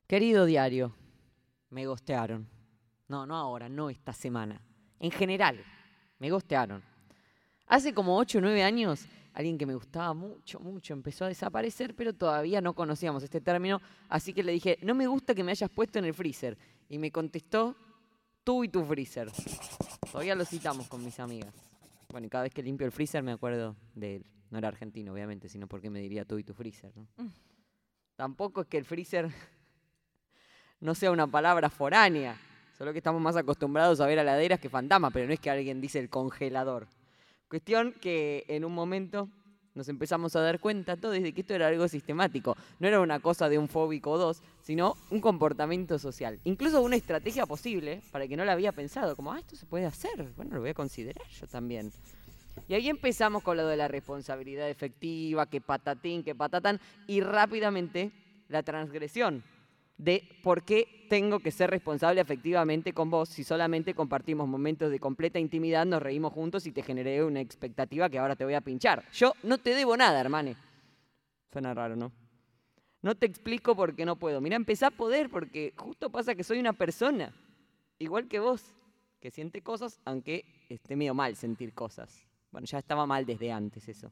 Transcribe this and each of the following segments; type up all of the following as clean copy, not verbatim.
Querido diario, me gostearon. No ahora, no esta semana. En general, me gostearon. Hace como 8 o 9 años, alguien que me gustaba mucho empezó a desaparecer, pero todavía no conocíamos este término, así que le dije, no me gusta que me hayas puesto en el freezer. Y me contestó, tú y tu freezer. Todavía lo citamos con mis amigas. Bueno, y cada vez que limpio el freezer me acuerdo de él. No era argentino, obviamente, sino porque me diría tú y tu freezer, ¿no? Tampoco es que el freezer no sea una palabra foránea, solo que estamos más acostumbrados a ver heladeras que fantasmas, pero no es que alguien dice el congelador. Cuestión que en un momento nos empezamos a dar cuenta todos de que esto era algo sistemático. No era una cosa de un fóbico o dos, sino un comportamiento social. Incluso una estrategia posible para el que no la había pensado. Como, esto se puede hacer. Bueno, lo voy a considerar yo también. Y ahí empezamos con lo de la responsabilidad efectiva, que patatín, que patatán, y rápidamente la transgresión de por qué tengo que ser responsable efectivamente con vos si solamente compartimos momentos de completa intimidad, nos reímos juntos y te generé una expectativa que ahora te voy a pinchar. Yo no te debo nada, hermane. Suena raro, ¿no? No te explico por qué no puedo. Mirá, empecé a poder porque justo pasa que soy una persona, igual que vos, que siente cosas, aunque esté medio mal sentir cosas. Bueno, ya estaba mal desde antes eso.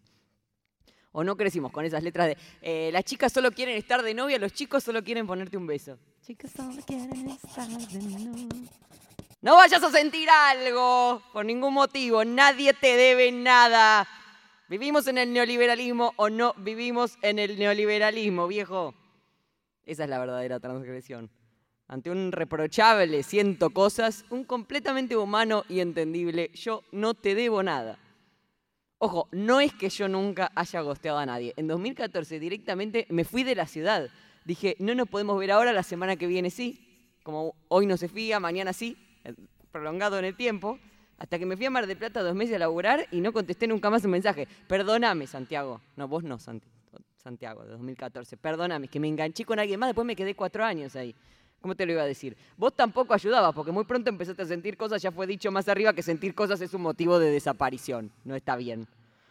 O no crecimos con esas letras de las chicas solo quieren estar de novia, los chicos solo quieren ponerte un beso. Chicas solo quieren estar de novia. No vayas a sentir algo por ningún motivo. Nadie te debe nada. ¿Vivimos en el neoliberalismo o no vivimos en el neoliberalismo, viejo? Esa es la verdadera transgresión. Ante un reprochable siento cosas, un completamente humano y entendible, yo no te debo nada. Ojo, no es que yo nunca haya gosteado a nadie. En 2014 directamente me fui de la ciudad. Dije, no nos podemos ver ahora, la semana que viene sí. Como hoy no se fía, mañana sí, prolongado en el tiempo. Hasta que me fui a Mar del Plata 2 meses a laburar y no contesté nunca más un mensaje. Perdóname, Santiago. No, vos no, Santiago, de 2014. Perdóname, que me enganché con alguien más, después me quedé 4 años ahí. ¿Cómo te lo iba a decir? Vos tampoco ayudabas, porque muy pronto empezaste a sentir cosas, ya fue dicho más arriba que sentir cosas es un motivo de desaparición. No está bien.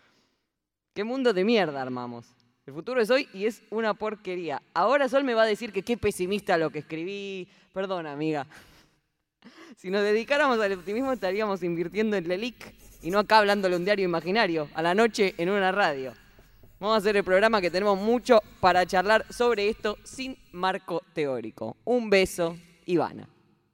¿Qué mundo de mierda armamos? El futuro es hoy y es una porquería. Ahora Sol me va a decir que qué pesimista lo que escribí. Perdona, amiga. Si nos dedicáramos al optimismo estaríamos invirtiendo en Lelic y no acá hablándole un diario imaginario, a la noche en una radio. Vamos a hacer el programa que tenemos mucho para charlar sobre esto sin marco teórico. Un beso, Ivana.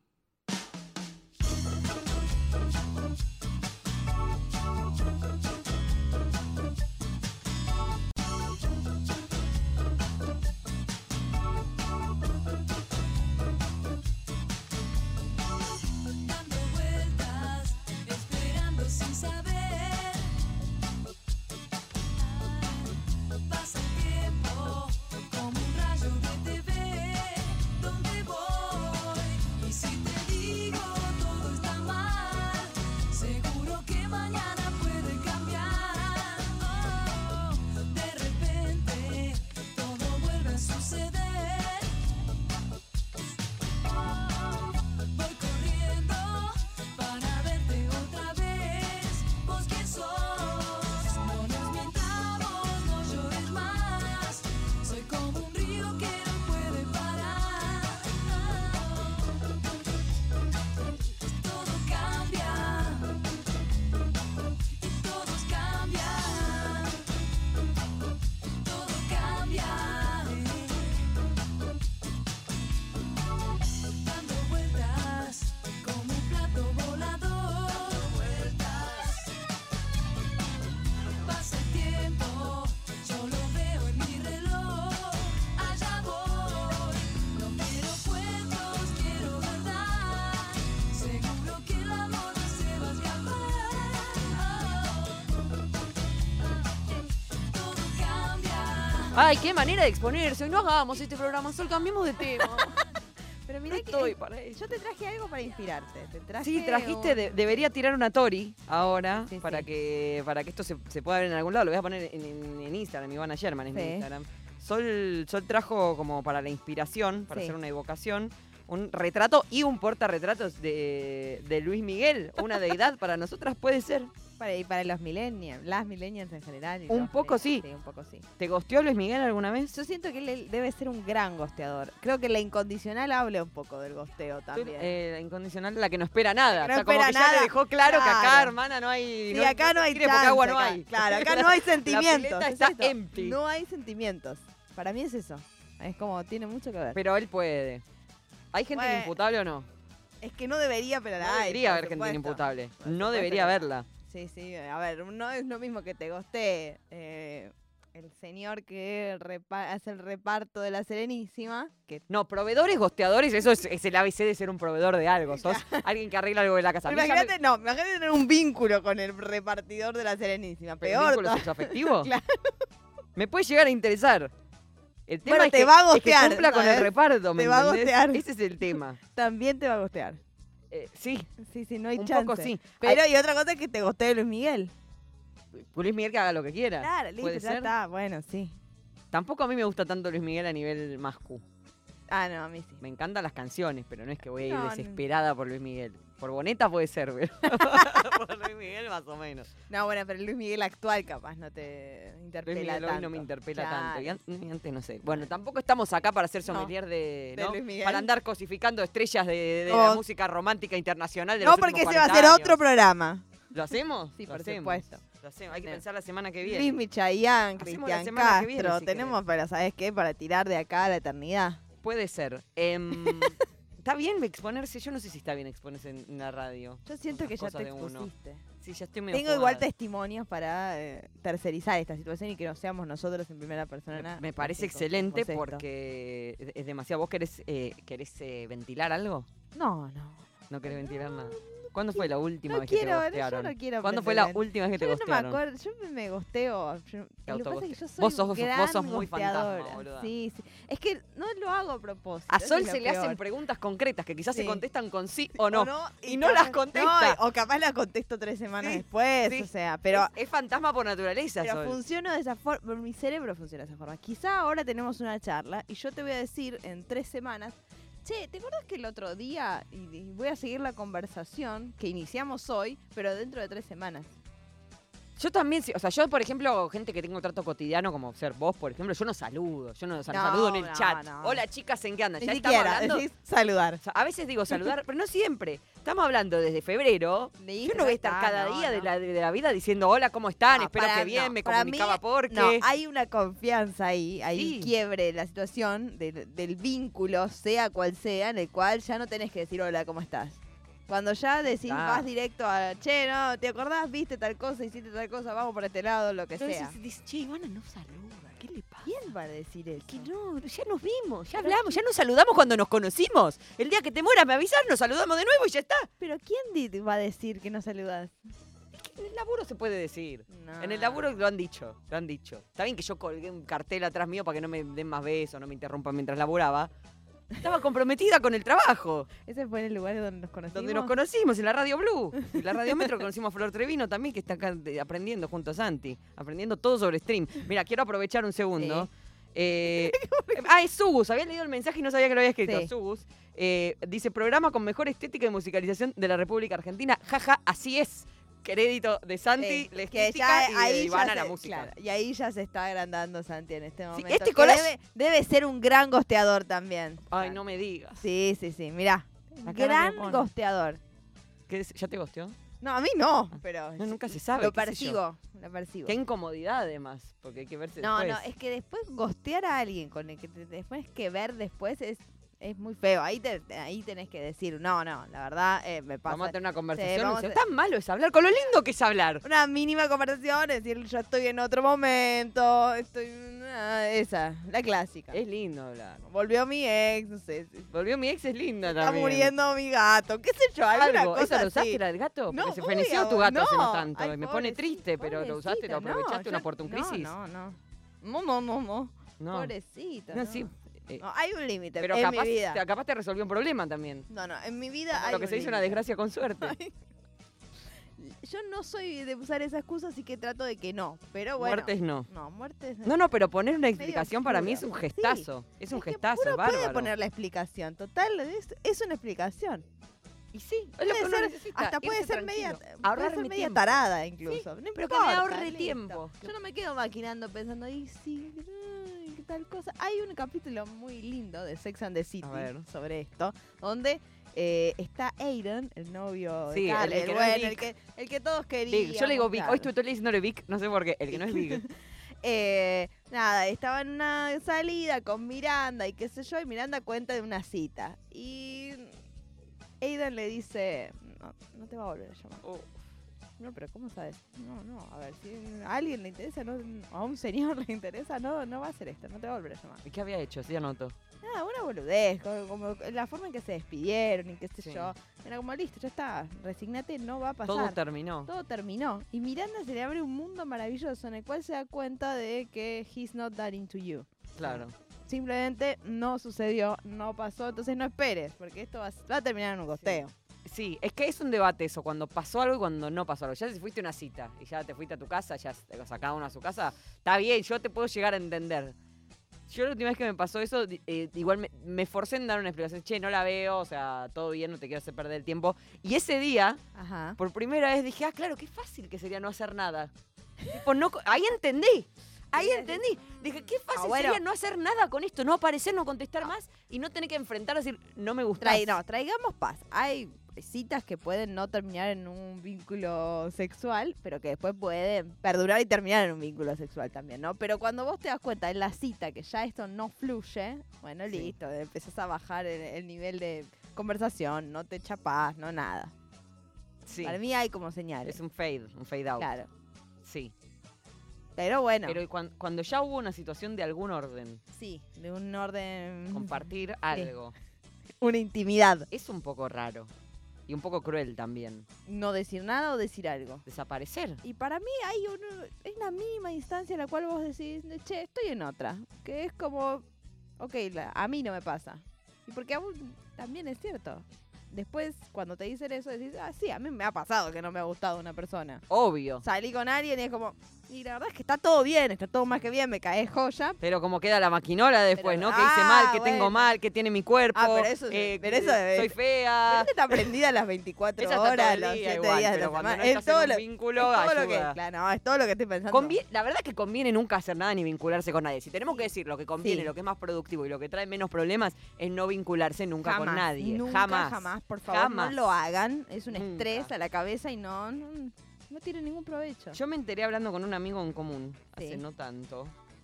Ay, qué manera de exponerse. No hagamos este programa, Sol, cambiemos de tema. Pero mirá No que estoy para eso. yo te traje algo para inspirarte. Sí, trajiste, debería tirar una Tori ahora Sí, para sí. que esto se pueda ver en algún lado. Lo voy a poner en Instagram, Ivana Sherman es mi Sí. Instagram. Sol trajo como para la inspiración, para Sí. hacer una evocación, un retrato y un portarretratos de Luis Miguel. Una deidad para nosotras puede ser. Y para los millennials, las millennials en general. y Un los poco sí. Sí, un poco sí. ¿Te gosteó Luis Miguel alguna vez? Yo siento que él debe ser un gran gosteador. Creo que la incondicional habla un poco del gosteo también. La incondicional, la que no espera nada. La que no o sea, como espera que ya nada. le dejó claro que acá, Claro. hermana, no hay... Sí, acá no hay quiere chance, porque agua no acá. hay. Claro, acá no hay sentimientos. La pileta es está eso. empty. No hay sentimientos. Para mí es eso. Es como, tiene mucho que ver. Pero él puede. ¿Hay gente Bueno. inimputable o no? Es que no debería, pero la No hay. debería por haber gente supuesto. inimputable. Por No supuesto debería que no. haberla. Sí, sí. A ver, no es lo mismo que te gostee el señor que hace el reparto de la Serenísima. Que No, proveedores, gosteadores, eso es el ABC de ser un proveedor de algo. Sos alguien que arregla algo de la casa. A mí ya imagínate, imagínate tener un vínculo con el repartidor de la Serenísima. ¿Pero Peor. vínculo sexoafectivo? Claro. Me puede llegar a interesar. El tema Bueno, es te que, va a es que gostear, cumpla con el ¿sabes? reparto, ¿me Te va a entendés? gostear. Ese es el tema. También te va a gostear. Sí, Sí, sí, no hay un chance. poco sí. Pero y otra cosa es que te gostee Luis Miguel. Luis Miguel que haga lo que quiera. Claro, listo, ¿Puede ya ser? está. Bueno, sí. Tampoco a mí me gusta tanto Luis Miguel a nivel mascu. Ah, no, a mí sí. Me encantan las canciones, pero no es que voy a ir No, no. desesperada por Luis Miguel. Por Boneta puede ser, pero por Luis Miguel más o menos. No, bueno, pero el Luis Miguel actual capaz no te Luis interpela Miguel tanto. hoy no me interpela Claro. tanto. Y antes no sé. Bueno, tampoco estamos acá para ser No, sommelier de de ¿no? Luis Miguel. Para andar cosificando estrellas de Oh. la música romántica internacional de No, los porque últimos ese va a 40 ser años. otro programa. ¿Lo hacemos? Sí, Lo por hacemos. supuesto. Lo hacemos. Hay que Sí. pensar la semana que viene. Luis Michayan, Hacemos la Cristian semana que viene, Castro. si Tenemos, pero ¿sabes qué? Para tirar de acá a la eternidad. Puede ser. ¿Está bien exponerse? Yo no sé si está bien exponerse en la radio. Yo siento que ya Cosas te de uno. expusiste. Sí, ya estoy medio Tengo igual jugada. testimonios para tercerizar esta situación y que no seamos nosotros en primera persona. Me parece los que excelente hacemos esto. porque es demasiado. ¿Vos querés ventilar algo? No, no. No querés ventilar nada. ¿Cuándo fue la última No vez que te quiero, yo gostearon? no quiero. ¿Cuándo fue la aprender. última vez que te Yo no me gostearon? acuerdo, yo me gosteo. Lo que pasa es que yo autogosteas. soy Vos sos- gran vos sos muy gosteadora. fantasma, boluda. Sí, sí. Es que no lo hago a propósito. A eso Sol es lo se le hacen peor. preguntas concretas que quizás se Sí. contestan con sí o no. y no capaz- las contesta. no, o capaz las contesto 3 semanas Sí, después, sí. o sea, pero Es fantasma por naturaleza, pero Sol. funciono de esa forma, mi cerebro funciona de esa forma. Quizá ahora tenemos una charla y yo te voy a decir en 3 semanas, che, ¿te acuerdas que el otro día, y voy a seguir la conversación que iniciamos hoy, pero dentro de 3 semanas? Yo también, o sea, yo, por ejemplo, gente que tengo trato cotidiano, como ser vos, por ejemplo, yo no saludo. Yo no, o sea, no No, saludo en el no, chat. no. Hola, chicas, ¿en qué andan? Ni Ya estamos siquiera, hablando. decís saludar. O sea, a veces digo saludar, pero no siempre. Estamos hablando desde febrero. Listo, Yo no voy a ya estar está, cada no, día no. de la vida diciendo hola, ¿cómo están? No, Espero para- que bien, no, me para comunicaba mí, porque. No, hay una confianza ahí Sí. quiebre la situación del vínculo, sea cual sea, en el cual ya no tenés que decir hola, ¿cómo estás? Cuando ya decís, Ah. vas directo a, che, no, ¿te acordás? ¿Viste tal cosa? ¿Hiciste tal cosa? Vamos por este lado, lo que Entonces sea. dice, che, Ivana no saluda, ¿qué le pasa? ¿Quién va a decir eso? Que no, ya nos vimos, ya hablamos, ya nos saludamos cuando nos conocimos. El día que te mueras me avisas, nos saludamos de nuevo y ya está. Pero ¿quién va a decir que no saludás? En el laburo se puede decir. No. En el laburo lo han dicho, lo han dicho. Está bien que yo colgué un cartel atrás mío para que no me den más besos, no me interrumpan mientras laburaba. Estaba comprometida con el trabajo. Ese fue en el lugar donde nos conocimos. Donde nos conocimos, en la Radio Blue. En la Radio Metro conocimos a Flor Trevino también, que está acá aprendiendo junto a Santi. Aprendiendo todo sobre stream. Mira, quiero aprovechar un segundo. Es Sugus. Había leído el mensaje y no sabía que lo había escrito. Sí. Sugus. Dice, programa con mejor estética y musicalización de la República Argentina. Jaja, así es. Crédito de Santi, Sí, la que estética y de ahí Ivana ya la se- música. claro, y ahí ya se está agrandando Santi en este momento. este que collage- debe ser un gran gosteador también. Ay, no me digas. Sí, sí, sí. Mirá. La cara que Gran me pone. gosteador. ¿Ya te gosteó? No, a mí no, pero No, nunca se sabe. lo qué sé yo. persigo. Lo persigo. Qué incomodidad además, porque hay que verse No, después. no, es que después gostear a alguien con el que después que ver después es muy feo. Ahí tenés que decir, no, la verdad me pasa. Vamos a tener una conversación. vamos no sé, a- Tan malo es hablar, con lo lindo que es hablar. Una mínima conversación, es decir, yo estoy en otro momento, esa, la clásica. Es lindo hablar. Volvió mi ex, no sé, Volvió mi ex, es linda está también. muriendo mi gato, qué sé yo, alguna Algo. cosa ¿Esa lo usaste, así. la del gato? No, Porque se obvio, feneció tu gato hace no no. tanto. Ay, y me pone pobrecita, triste, pero lo usaste, lo pobrecita, aprovechaste, no, una por tu yo- crisis. No. No. Pobrecita. No, sí. No, hay un límite Pero en capaz, mi vida. capaz te resolvió un problema también. No, en mi vida Como hay lo que un se dice una límite. desgracia con suerte. Yo no soy de usar esa excusa, así que trato de que no. Pero bueno. Muertes no. No, muertes No, pero poner una explicación para mí es un oscuro. gestazo. Es un que gestazo, uno es bárbaro. puede poner la explicación. Total, es una explicación. Y sí, es lo Puede que uno ser, necesita. hasta puede irse ser media, tranquilo. Ahorrar mi media tiempo. tarada incluso. No Pero que importa, me ahorre listo. tiempo. Yo no me quedo maquinando pensando, y sí, ay, qué tal cosa. Hay un capítulo muy lindo de Sex and the City A ver. sobre esto, donde está Aiden, el novio Sí, de Carly, el que no es bueno, Vic. el que todos querían. Vic, yo le digo Vic. Hoy estuve todo el día diciéndole Vic, no sé por qué. El que no es Vic. Nada, estaba en una salida con Miranda y qué sé yo, y Miranda cuenta de una cita. Y Aiden le dice, no te va a volver a llamar. Oh, No, pero ¿cómo sabes? No, a ver, si a alguien le interesa, a un señor le interesa, no va a hacer esto, no te va a volver a llamar. ¿y qué había hecho? Sí, anotó. Nada, una boludez, como la forma en que se despidieron y qué sé Sí. yo. Era como, listo, ya está, resignate, no va a pasar. Todo terminó. Todo terminó. Y Miranda se le abre un mundo maravilloso en el cual se da cuenta de que he's not that into you. Claro. Simplemente no sucedió, no pasó, entonces no esperes, porque esto va a terminar en un gosteo. Sí, es que es un debate eso, cuando pasó algo y cuando no pasó algo. Ya si fuiste a una cita y ya te fuiste a tu casa, ya te cada uno a su casa, está bien, yo te puedo llegar a entender. Yo la última vez que me pasó eso, igual me forcé en dar una explicación. Che, no la veo, o sea, todo bien, no te quiero hacer perder el tiempo. Y ese día, Ajá. por primera vez dije, claro, qué fácil que sería no hacer nada. Tipo, no, ahí entendí. Ahí entendí. Dije, qué fácil bueno. sería no hacer nada con esto, no aparecer, no contestar más y no tener que enfrentar a decir, no me gusta. Traigamos paz. Hay citas que pueden no terminar en un vínculo sexual, pero que después pueden perdurar y terminar en un vínculo sexual también, ¿no? Pero cuando vos te das cuenta en la cita que ya esto no fluye, bueno, Sí. listo, empezás a bajar el nivel de conversación, no te chapás, no nada. Sí, Para mí hay como señales. es un fade out. Claro. Sí. Pero bueno, Pero cuando ya hubo una situación de algún orden, sí, de un orden, compartir algo, una intimidad. es un poco raro. Y un poco cruel también. No decir nada o decir algo. Desaparecer. Y para mí hay una mínima instancia en la cual vos decís, che, estoy en otra. Que es como, ok, a mí no me pasa. Y porque a vos también es cierto. Después, cuando te dicen eso, decís, sí, a mí me ha pasado que no me ha gustado una persona. Obvio. Salí con alguien y es como, y la verdad es que está todo bien, está todo más que bien, me cae joya. Pero como queda la maquinola después, Pero- ¿no? Que hice mal, que bueno. tengo mal, que tiene mi cuerpo. Pero eso soy fea. Pero está prendida las 24 Esa está todo horas, el los día 7 igual, días de pero la cuando semana. no Es estás todo en un lo- vínculo, es todo lo ayuda. que, claro, no, es todo lo que estoy pensando. La verdad es que conviene nunca hacer nada ni vincularse con nadie. Si tenemos que decir lo que conviene, Sí. lo que es más productivo y lo que trae menos problemas, es no vincularse nunca con nadie. Nunca, jamás, por favor, Jamás. no lo hagan. Es un Nunca. estrés a la cabeza y no tiene ningún provecho. Yo me enteré hablando con un amigo en común, hace Sí. no tanto,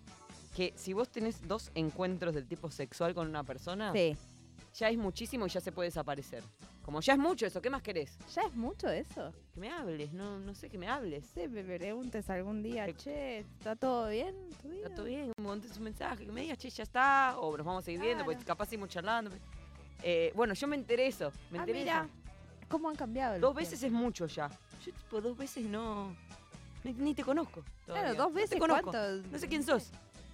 que si vos tenés 2 encuentros del tipo sexual con una persona, Sí. ya es muchísimo y ya se puede desaparecer. Como ya es mucho eso, ¿qué más querés? ¿Ya es mucho eso? Que me hables, no sé, que me hables. Sí, me preguntes algún día, Que- che, ¿está todo bien? ¿Tu vida? Está todo bien, me montes un mensaje, que me digas, che, ya está, o nos vamos a seguir viendo, Claro. porque capaz seguimos charlando. Bueno, yo me enteré eso, me enteré mira, eso. ¿cómo han cambiado? 2 veces es mucho ya. Yo tipo 2 veces ni te conozco todavía. Claro, 2 No veces, te conozco. ¿cuánto? No sé quién sos.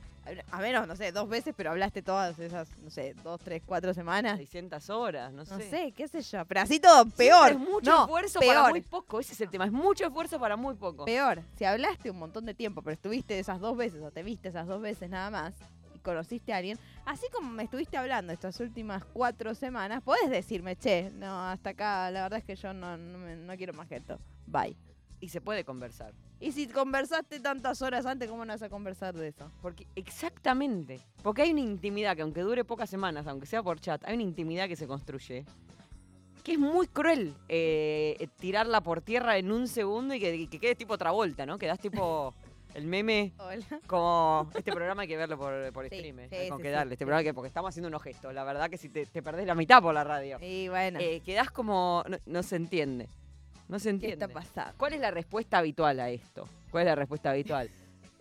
A menos, no sé, 2 veces, pero hablaste todas esas, no sé, 2, 3, 4 semanas. 600 horas, no sé. No sé, qué sé yo. Pero así todo, peor. Siempre es mucho No, esfuerzo peor. para muy poco, ese es el tema. Es mucho esfuerzo para muy poco. Peor, si hablaste un montón de tiempo, pero estuviste esas 2 veces o te viste esas 2 veces nada más y conociste a alguien, así como me estuviste hablando estas últimas 4 semanas, podés decirme, che, no, hasta acá, la verdad es que yo no quiero más que esto. Bye. Y se puede conversar. Y si conversaste tantas horas antes, ¿cómo no vas a conversar de eso? Porque, exactamente. Porque hay una intimidad que aunque dure pocas semanas, aunque sea por chat, hay una intimidad que se construye. Que es muy cruel tirarla por tierra en un segundo y que quedes tipo Travolta, ¿no? Quedás tipo el meme. Hola. Como este programa hay que verlo por Sí, stream, sí, hay con sí, que sí, darle. Este sí. programa porque estamos haciendo unos gestos. La verdad que si te perdés la mitad por la radio. Y bueno, Quedás como... No se entiende. No se ¿qué entiende. está pasando? ¿Cuál es la respuesta habitual a esto? ¿Cuál es la respuesta habitual?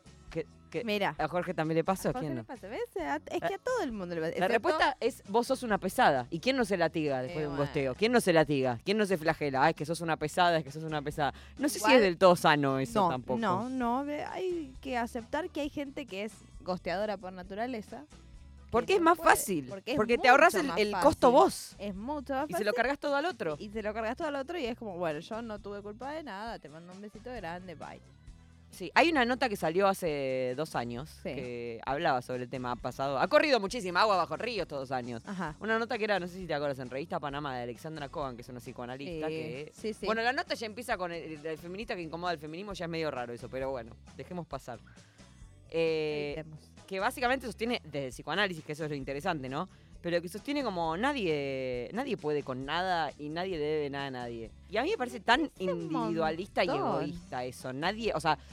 Que Mira. ¿A Jorge también le pasó? ¿A Jorge quién le no? pasa, ¿ves? Es que a todo el mundo le pasa. La excepto- respuesta es vos sos una pesada. ¿Y quién no se latiga después de un bueno. gosteo? ¿Quién no se latiga? ¿Quién no se flagela? Es que sos una pesada, es que sos una pesada. No sé si Igual- es del todo sano eso No, tampoco. no, hay que aceptar que hay gente que es gosteadora por naturaleza. Porque que es no más puede, fácil. porque es te ahorras mucho más el fácil. costo vos. Es mucho más Y fácil. se lo cargas todo al otro. Y se lo cargas todo al otro y es como, bueno, yo no tuve culpa de nada, te mando un besito grande, bye. Sí, hay una nota que salió hace 2 años Sí. que hablaba sobre el tema. Ha corrido muchísima agua bajo el río estos 2 años. Ajá. Una nota que era, no sé si te acuerdas, en Revista Panamá de Alexandra Cohen, que es una psicoanalista. Sí. Bueno, la nota ya empieza con el feminista que incomoda al feminismo, ya es medio raro eso, pero bueno, dejemos pasar. Evitemos. Que básicamente sostiene, desde el psicoanálisis, que eso es lo interesante, ¿no? Pero que sostiene como nadie puede con nada y nadie le debe nada a nadie. Y a mí me parece tan individualista y montón. egoísta eso. Nadie,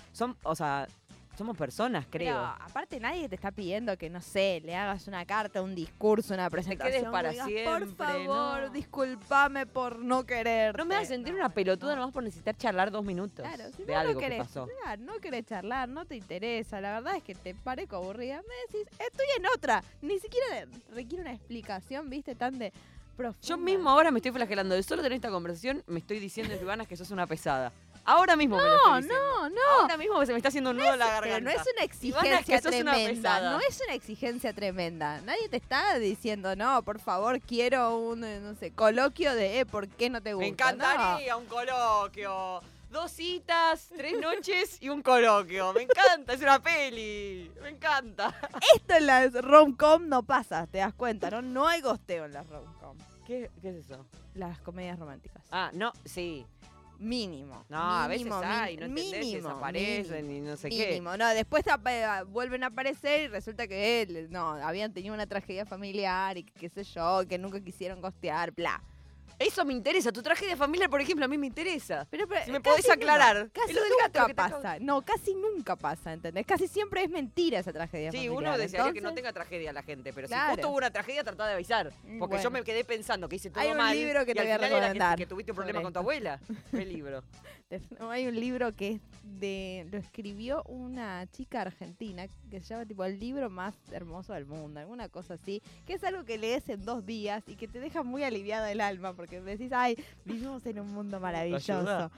somos personas, creo. Pero aparte nadie te está pidiendo que, no sé, le hagas una carta, un discurso, una presentación. quedes para que digas, siempre, por favor, no. disculpame por no querer. No me vas a sentir una pelotuda nomás por necesitar charlar 2 minutos Claro, si de vos algo no que querés, pasó. claro, no querés charlar, no te interesa, la verdad es que te parezco aburrida, me decís, estoy en otra, ni siquiera requiere una explicación, viste, tan de profunda. Yo mismo ahora me estoy flagelando de solo tener esta conversación, me estoy diciendo, Silvana, que sos una pesada. Ahora mismo me lo estoy diciendo. No, Ahora mismo se me está haciendo un nudo en la garganta. pero no es una Ivana, es que exigencia sos una tremenda, pesada. no es una exigencia tremenda, nadie te está diciendo, no, por favor, quiero un, no sé, coloquio de, ¿por qué no te gusta? Me encantaría un coloquio. 2 citas, 3 noches y un coloquio. Me encanta, es una peli. Me encanta. No. Esto en las rom-com no pasa, te das cuenta, ¿no? No hay gosteo en las rom-com, ¿Qué es eso? las comedias románticas. Ah, no, sí. Mínimo. No, a veces mínimo, hay, no entendés, mínimo, desaparecen y no sé qué. mínimo. No, después vuelven a aparecer y resulta que habían tenido una tragedia familiar y qué sé yo, que nunca quisieron costear, bla. Eso me interesa. Tu tragedia familiar, por ejemplo, a mí me interesa. Pero Si me casi podés aclarar. nunca, casi Es lo del gato nunca que te acabo- pasa. No, casi nunca pasa, ¿entendés? Casi siempre es mentira esa tragedia Sí, familiar. uno desearía que no Entonces, tenga tragedia la gente, pero Claro. si justo hubo una tragedia, tratá de avisar. Porque yo Bueno. me quedé pensando que hice todo Hay un mal. libro que y te al voy a final era recomendar que tuviste un problema sobre con tu esto. abuela. ¿Qué libro? No, hay un libro que es lo escribió una chica argentina que se llama tipo el libro más hermoso del mundo, alguna cosa así, que es algo que lees en 2 días y que te deja muy aliviado el alma porque decís, ay, vivimos en un mundo maravilloso. ¿Autoayuda?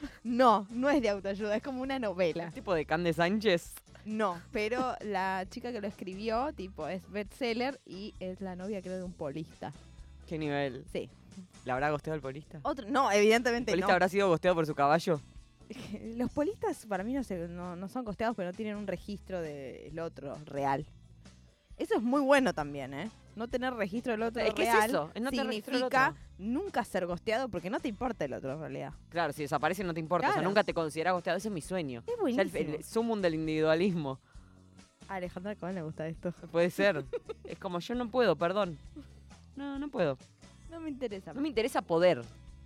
No es de autoayuda, es como una novela. Tipo de Cande Sánchez. No, pero la chica que lo escribió, tipo, es bestseller y es la novia, creo, de un polista. ¿Qué nivel? Sí. ¿La habrá gosteado el polista? No, ¿El evidentemente polista no. habrá sido gosteado por su caballo? Los polistas para mí no son costeados, pero no tienen un registro del otro real. Eso es muy bueno también, ¿eh? No tener registro del otro Es que real es eso, es no tener registro del significa otro. nunca ser gosteado porque no te importa el otro en realidad. Claro, si desaparece no te importa. O sea, Claro. nunca te considerás gosteado. Ese es mi sueño. Es Ya buenísimo. el sumum del individualismo. A Alejandra Cohen le gusta esto. Puede ser. Es como yo no puedo, perdón. No puedo. No me interesa. No me interesa poder.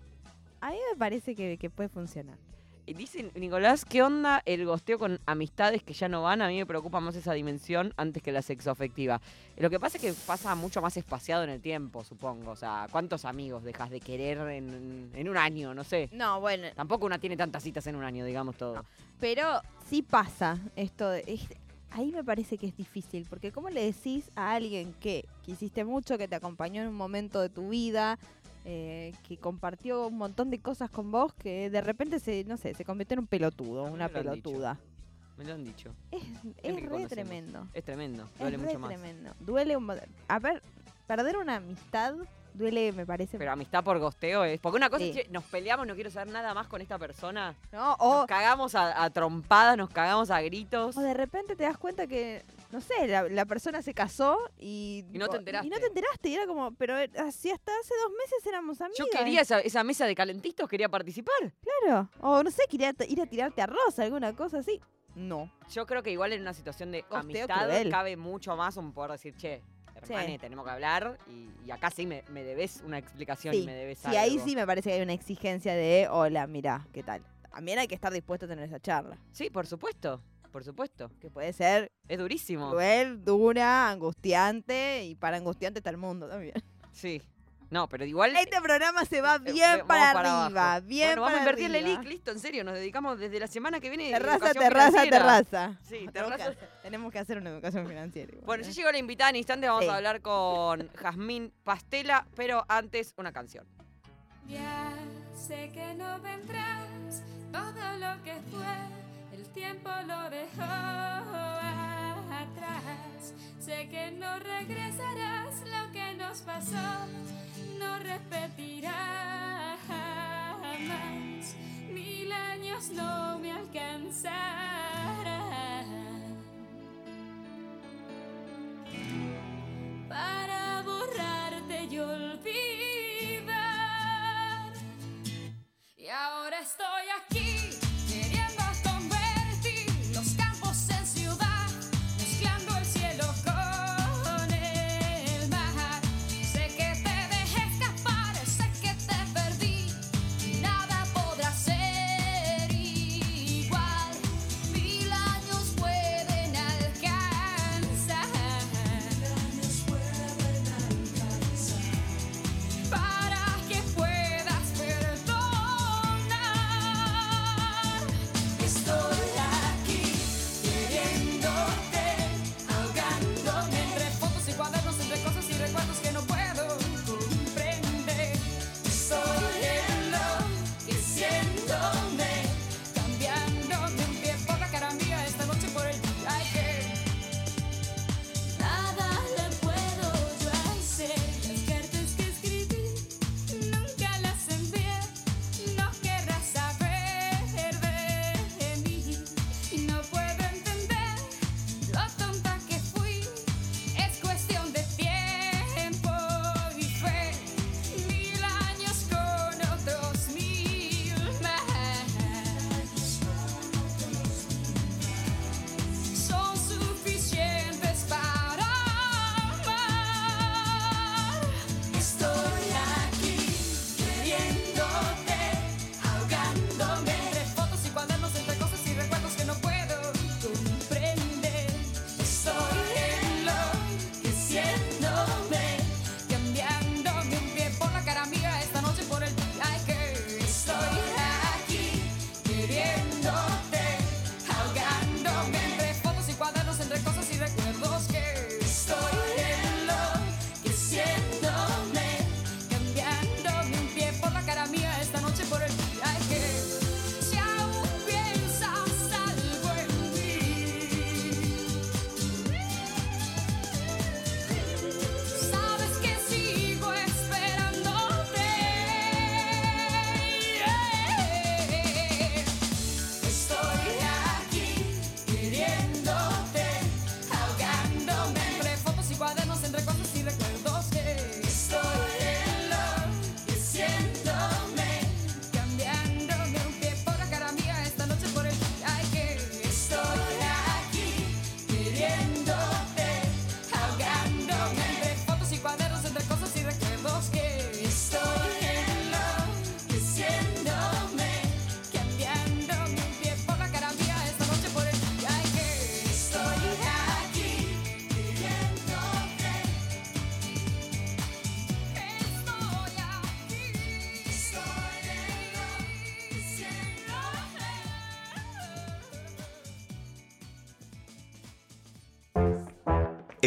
A mí me parece que puede funcionar. Y dice Nicolás, ¿qué onda el gosteo con amistades que ya no van? A mí me preocupa más esa dimensión antes que la sexoafectiva. Lo que pasa es que pasa mucho más espaciado en el tiempo, supongo. O sea, ¿cuántos amigos dejas de querer en un año? No sé. No, bueno, Tampoco una tiene tantas citas en un año, digamos todo. No. Pero sí pasa esto. Ahí me parece que es difícil, porque ¿cómo le decís a alguien que quisiste mucho, que te acompañó en un momento de tu vida, que compartió un montón de cosas con vos, que de repente se convirtió en un pelotudo, una Me lo han dicho. pelotuda? Me lo han dicho. Es Gente que re conocemos. tremendo. Es tremendo. Es Duele re mucho más. tremendo. Duele a ver, perder una amistad duele, me parece. Pero amistad por gosteo es. Porque una cosa Sí. es que nos peleamos, no quiero saber nada más con esta persona. ¿No? Nos cagamos a trompadas, nos cagamos a gritos. O de repente te das cuenta que, no sé, la persona se casó y Y no te enteraste. Y no te enteraste, y era como, pero así hasta hace 2 meses éramos amigas. Yo quería esa mesa de calentitos, quería participar. Claro. O no sé, quería ir a tirarte arroz, alguna cosa así. No. Yo creo que igual en una situación de Gosteo amistad cruel. cabe mucho más un poder decir, che, hermane, tenemos que hablar y acá sí me debes una explicación y Sí, me debes sí, algo. ahí sí me parece que hay una exigencia de, hola, mira, ¿qué tal? También hay que estar dispuesto a tener esa charla. Sí, por supuesto, por supuesto. Que puede ser Es durísimo. cruel, dura, angustiante, y para angustiante está el mundo también. Sí. No, pero igual... Este programa se va bien vamos para para arriba, abajo. bien Bueno, vamos a para invertirle arriba. el listo, en serio. Nos dedicamos desde la semana que viene. Terraza, educación terraza, financiera. terraza. Sí, Tenemos terraza. tenemos que hacer una educación financiera. igual, Bueno, ¿eh? ya llegó la invitada en instantes. Vamos Sí. a hablar con Jazmín Pastela, pero antes una canción. Ya sé que no vendrás, todo lo que fue, el tiempo lo dejó atrás. Sé que no regresarás, lo que nos pasó no repetirá jamás. 1000 años no me alcanzarán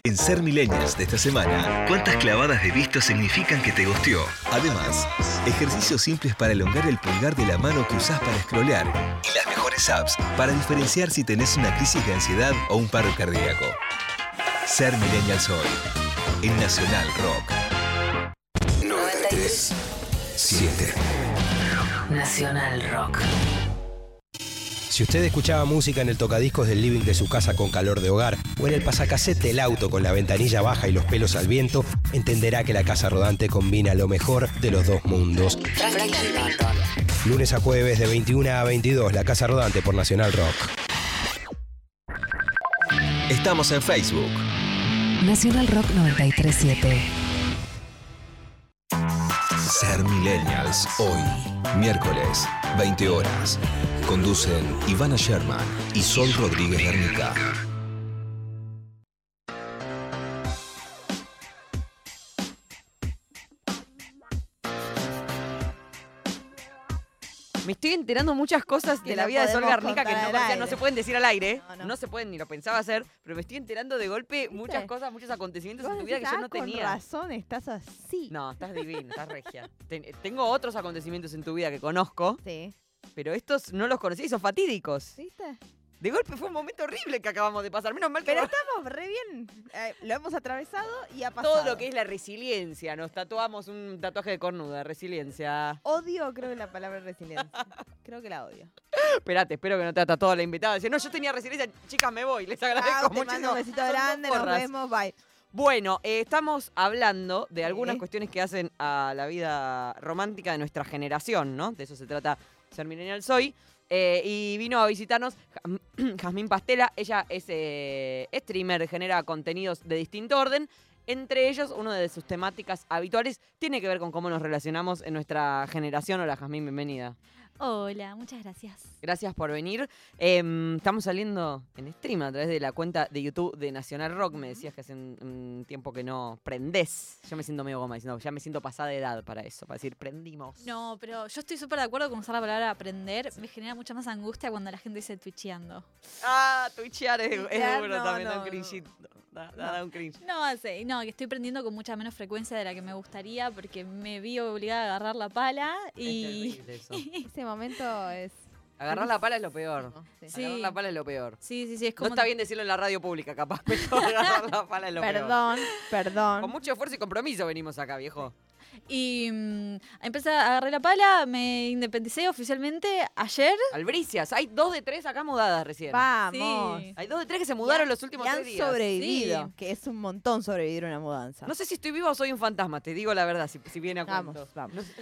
En Ser Millennials de esta semana, ¿cuántas clavadas de visto significan que te gusteó? Además, ejercicios simples para elongar el pulgar de la mano que usás para scrollear y las mejores apps para diferenciar si tenés una crisis de ansiedad o un paro cardíaco. Ser Millennials hoy, en Nacional Rock. 93.7 Nacional Rock. Si usted escuchaba música en el tocadiscos del living de su casa con calor de hogar o en el pasacasete del auto con la ventanilla baja y los pelos al viento, entenderá que la casa rodante combina lo mejor de los dos mundos. Lunes a jueves de 21 a 22, la casa rodante por Nacional Rock. Estamos en Facebook. Nacional Rock 93.7. Ser Millennials hoy, miércoles, 20 horas. Conducen Ivana Sherman y Sol Rodríguez Garnica. Me estoy enterando muchas cosas de Que la no vida de Sol podemos Garnica que contar no, al o sea, no aire. se pueden decir al aire. No. No se pueden, ni lo pensaba hacer, pero me estoy enterando de golpe muchas ¿Viste? cosas, muchos acontecimientos en Vos tu vida que decís, yo no con tenía. razón estás así. No, estás divina, estás regia. Tengo otros acontecimientos en tu vida que conozco, Sí. pero estos no los conocí y son fatídicos. ¿Viste? De golpe fue un momento horrible que acabamos de pasar. Menos mal que Pero estamos re bien. Lo hemos atravesado y ha pasado. todo lo que es la resiliencia. Nos tatuamos un tatuaje de cornuda, resiliencia. Odio, creo que la palabra resiliencia. Creo que la odio. Espérate, espero que no te ha tatuado la invitada. Dice, no, yo tenía resiliencia. Chicas, me voy. Les agradezco Te mucho. mando un besito grande, nos vemos, bye. Bueno, estamos hablando de algunas Sí. cuestiones que hacen a la vida romántica de nuestra generación, ¿no? De eso se trata Ser Millennial Soy. Y vino a visitarnos Jazmín Pastela. Ella es streamer, genera contenidos de distinto orden. Entre ellos, una de sus temáticas habituales tiene que ver con cómo nos relacionamos en nuestra generación. Hola, Jazmín, bienvenida. Hola, muchas gracias. Gracias por venir. Estamos saliendo en stream a través de la cuenta de YouTube de Nacional Rock. Me decías que hace un tiempo que no prendés. Yo me siento medio goma diciendo, ya me siento pasada de edad para eso, para decir prendimos. No, pero yo estoy súper de acuerdo con usar la palabra aprender. Me genera mucha más angustia cuando la gente dice twitcheando. Ah, twitchear es Twitchear, duro no, también, da no, un no. cringito. Da un cringe. No, que estoy prendiendo con mucha menos frecuencia de la que me gustaría porque me vi obligada a agarrar la pala y... Es terrible eso. Ese momento es... Agarrar la pala es lo peor. Sí. Sí. Agarrar la pala es lo peor. Sí, es No como... está bien decirlo en la radio pública, capaz, pero agarrar la pala es lo peor. Perdón, perdón. Con mucho esfuerzo y compromiso venimos acá, viejo. Y empecé a agarrar la pala, me independicé oficialmente ayer. Albricias, hay 2 de 3 acá mudadas recién. Vamos. Sí. Hay 2 de 3 que se mudaron los últimos Y han 3 días. sobrevivido, Sí. que es un montón sobrevivir a una mudanza. No sé si estoy viva o soy un fantasma, te digo la verdad, si viene a Vamos, cuento. vamos. No sé,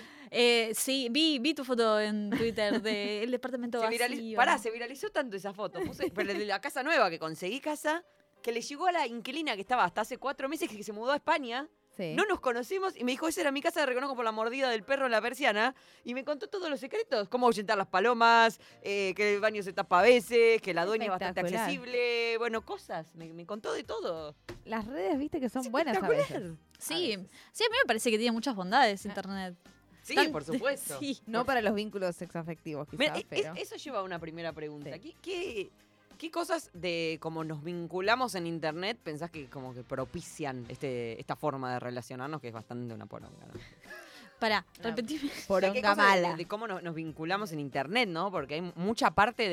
Sí, vi tu foto en Twitter del departamento vacío. se viralizó tanto esa foto. Pero de la casa nueva, que conseguí casa, que le llegó a la inquilina que estaba hasta hace 4 meses, que se mudó a España. Sí. No nos conocimos y me dijo, esa era mi casa, la reconozco por la mordida del perro en la persiana. Y me contó todos los secretos, cómo ahuyentar las palomas, que el baño se tapa a veces, que la dueña es bastante Espectacular. accesible. Bueno, cosas, me contó de todo. Las redes, viste, que son buenas a Espectacular. veces. Sí, sí, a mí me parece que tiene muchas bondades internet. Sí, Tan- por supuesto. Sí. No para los vínculos sexoafectivos, quizás, Mira, pero... eso lleva a una primera pregunta. Sí. ¿Qué cosas de cómo nos vinculamos en internet pensás que como que propician esta forma de relacionarnos, que es bastante una poronga, ¿no? Pará, repetime. ¿Qué Poronga cosas mala. de cómo nos vinculamos en internet, ¿no? Porque hay mucha parte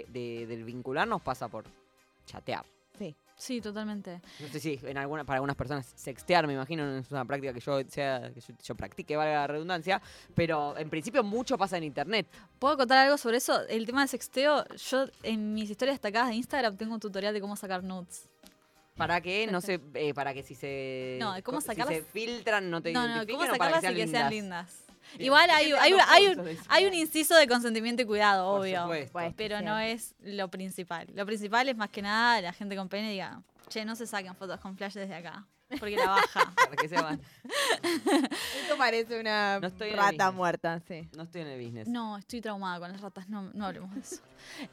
del vincularnos pasa por chatear. Sí. Sí, totalmente. No sé si para algunas personas sextear, me imagino, no es una práctica que yo practique, valga la redundancia, pero en principio mucho pasa en internet. ¿Puedo contar algo sobre eso? El tema de sexteo, yo en mis historias destacadas de Instagram tengo un tutorial de cómo sacar nudes. Para que no se, para que si se, No, de cómo si sacarlas- se filtran no te No, identifiquen cómo o para sacarlas y que sean lindas. lindas. Bien. Igual hay, Yo hay, tengo hay, cursos de eso. hay un inciso de consentimiento y cuidado, Por obvio. supuesto. Pues, Pero sí. no es lo principal. Lo principal es más que nada la gente con pene diga, che, no se saquen fotos con flash desde acá. Porque la baja. Para que se van. Esto parece una No estoy en el rata business. muerta, sí. No estoy en el business. No, estoy traumada con las ratas, no hablemos de eso.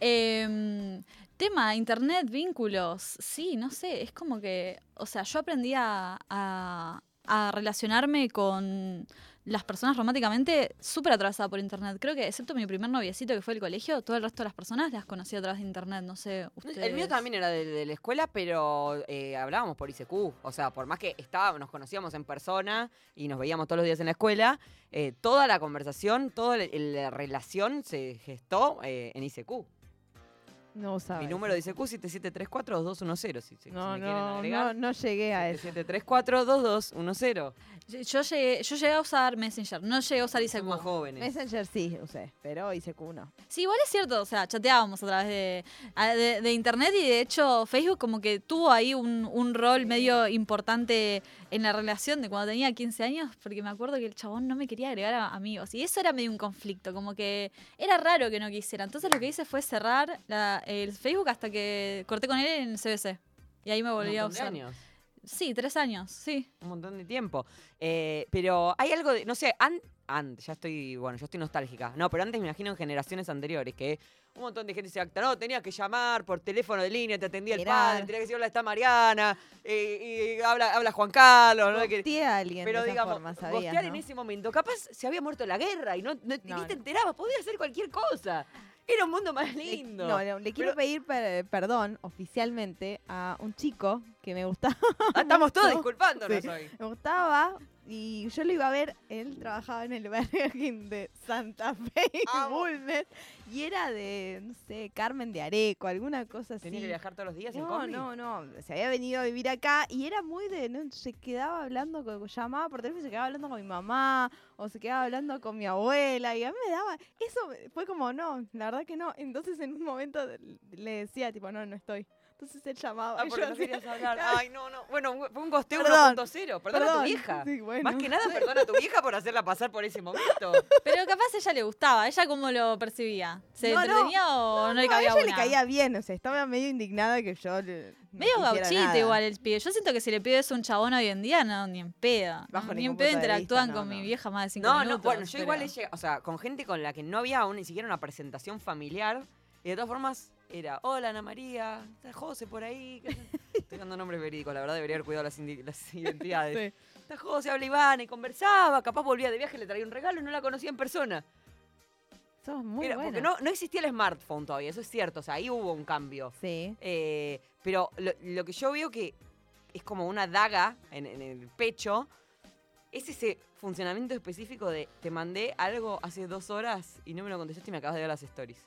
Tema, internet, vínculos. Sí, no sé, es como que, o sea, yo aprendí a a relacionarme con las personas románticamente súper atravesada por internet. Creo que, excepto mi primer noviecito que fue del colegio, todo el resto de las personas las conocí a través de internet. No sé, ustedes. El mío también era de la escuela, pero hablábamos por ICQ. O sea, por más que nos conocíamos en persona y nos veíamos todos los días en la escuela, toda la conversación, toda la relación se gestó en ICQ. No sabes. Mi número de ICQ 7734-2210. Si No, me quieren agregar. no llegué a eso. 7734-2210. Yo llegué a usar Messenger, no llegué a usar ICQ. Somos más jóvenes. Messenger sí usé, pero ICQ no. Sí, igual es cierto, o sea, chateábamos a través de internet y de hecho Facebook como que tuvo ahí un rol medio importante en la relación de cuando tenía 15 años, porque me acuerdo que el chabón no me quería agregar a amigos y eso era medio un conflicto, como que era raro que no quisiera. Entonces lo que hice fue cerrar el Facebook hasta que corté con él en el CBC y ahí me volví a usar. ¿Años? Sí, 3 años, sí. Un montón de tiempo. Pero hay algo de, no sé, yo estoy nostálgica. No, pero antes me imagino en generaciones anteriores que un montón de gente se acta, no, tenías que llamar por teléfono de línea, te atendía el padre, tenías que decir, hola, está Mariana, y habla Juan Carlos. ¿No? Gosteé a alguien pero de esa digamos, forma, ¿sabías, gostear no? en ese momento, capaz se había muerto la guerra y ni te No. enterabas, podía hacer cualquier cosa. Era un mundo más lindo. Le quiero pedir perdón oficialmente a un chico que me gustaba. Estamos todos mucho. disculpándonos Sí. hoy. Me gustaba y yo lo iba a ver. Él trabajaba en el Burger King de Santa Fe y Amo. Bulnes y era de, no sé, Carmen de Areco, alguna cosa así. ¿Tenía que viajar todos los días en No, combi? no. Se había venido a vivir acá y era muy de. No, se quedaba hablando, llamaba por teléfono y se quedaba hablando con mi mamá o se quedaba hablando con mi abuela y a mí me daba. Eso fue como, no, la verdad que no. Entonces en un momento le decía, tipo, no estoy. Entonces él llamaba. y Porque yo no hacía- querías hablar. Ay, no. Bueno, fue un gosteo Perdón. 1.0. Perdona a tu vieja. Sí, bueno. Más que nada, perdona a tu vieja por hacerla pasar por ese momento. Pero capaz a ella le gustaba, ¿ella cómo lo percibía? ¿Se No, no. entretenía o no, le a cabía ella le una? caía bien, o sea, estaba medio indignada que yo le. no Medio hiciera gauchito nada. igual el pibe. Yo siento que si le pido eso a un chabón hoy en día, no, ni en pedo. Bajo Ni ningún en pedo punto de interactúan vista, con no. mi vieja más de 5 No, minutos. bueno, yo pero- igual o sea, con gente con la que no había aún ni siquiera una presentación familiar. Y de todas formas, era, hola Ana María, está José por ahí. Estoy dando nombres verídicos, la verdad debería haber cuidado las identidades. Sí. Está José, habla Iván y conversaba, capaz volvía de viaje, le traía un regalo y no la conocía en persona. Sos muy Porque buena. no existía el smartphone todavía, eso es cierto, o sea, ahí hubo un cambio. Sí. Pero lo que yo veo que es como una daga en el pecho, es ese funcionamiento específico de te mandé algo hace 2 horas y no me lo contestaste y me acabas de ver las stories.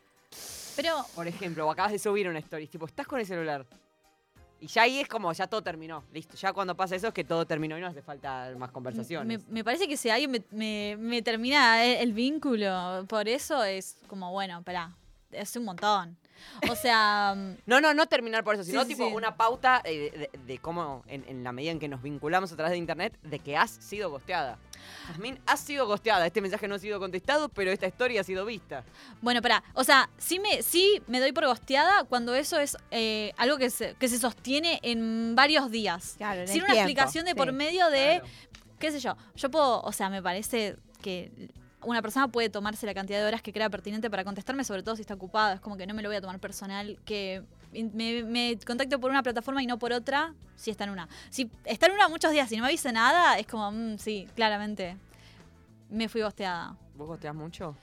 Pero Por ejemplo, o acabas de subir una story, tipo, estás con el celular. Y ya ahí es como, ya todo terminó, listo. Ya cuando pasa eso es que todo terminó y no hace falta más conversaciones. me parece que si alguien me termina el vínculo, por eso es como, bueno, pará, es un montón. O sea, No terminar por eso, sino Sí, tipo sí. una pauta de cómo, en la medida en que nos vinculamos a través de internet, de que has sido gosteada. Jazmín, has sido gosteada. Este mensaje no ha sido contestado, pero esta historia ha sido vista. bueno, pará. O sea, sí me doy por gosteada cuando eso es algo que se sostiene en varios días. Claro, en Sin el una tiempo, explicación de por sí. medio de, Claro. qué sé yo. Yo puedo, o sea, me parece que una persona puede tomarse la cantidad de horas que crea pertinente para contestarme, sobre todo si está ocupado. Es como que no me lo voy a tomar personal, que me contacto por una plataforma y no por otra, si está en una. Si está en una muchos días y no me avisa nada, es como, sí, claramente, me fui gosteada. ¿Vos gosteás mucho?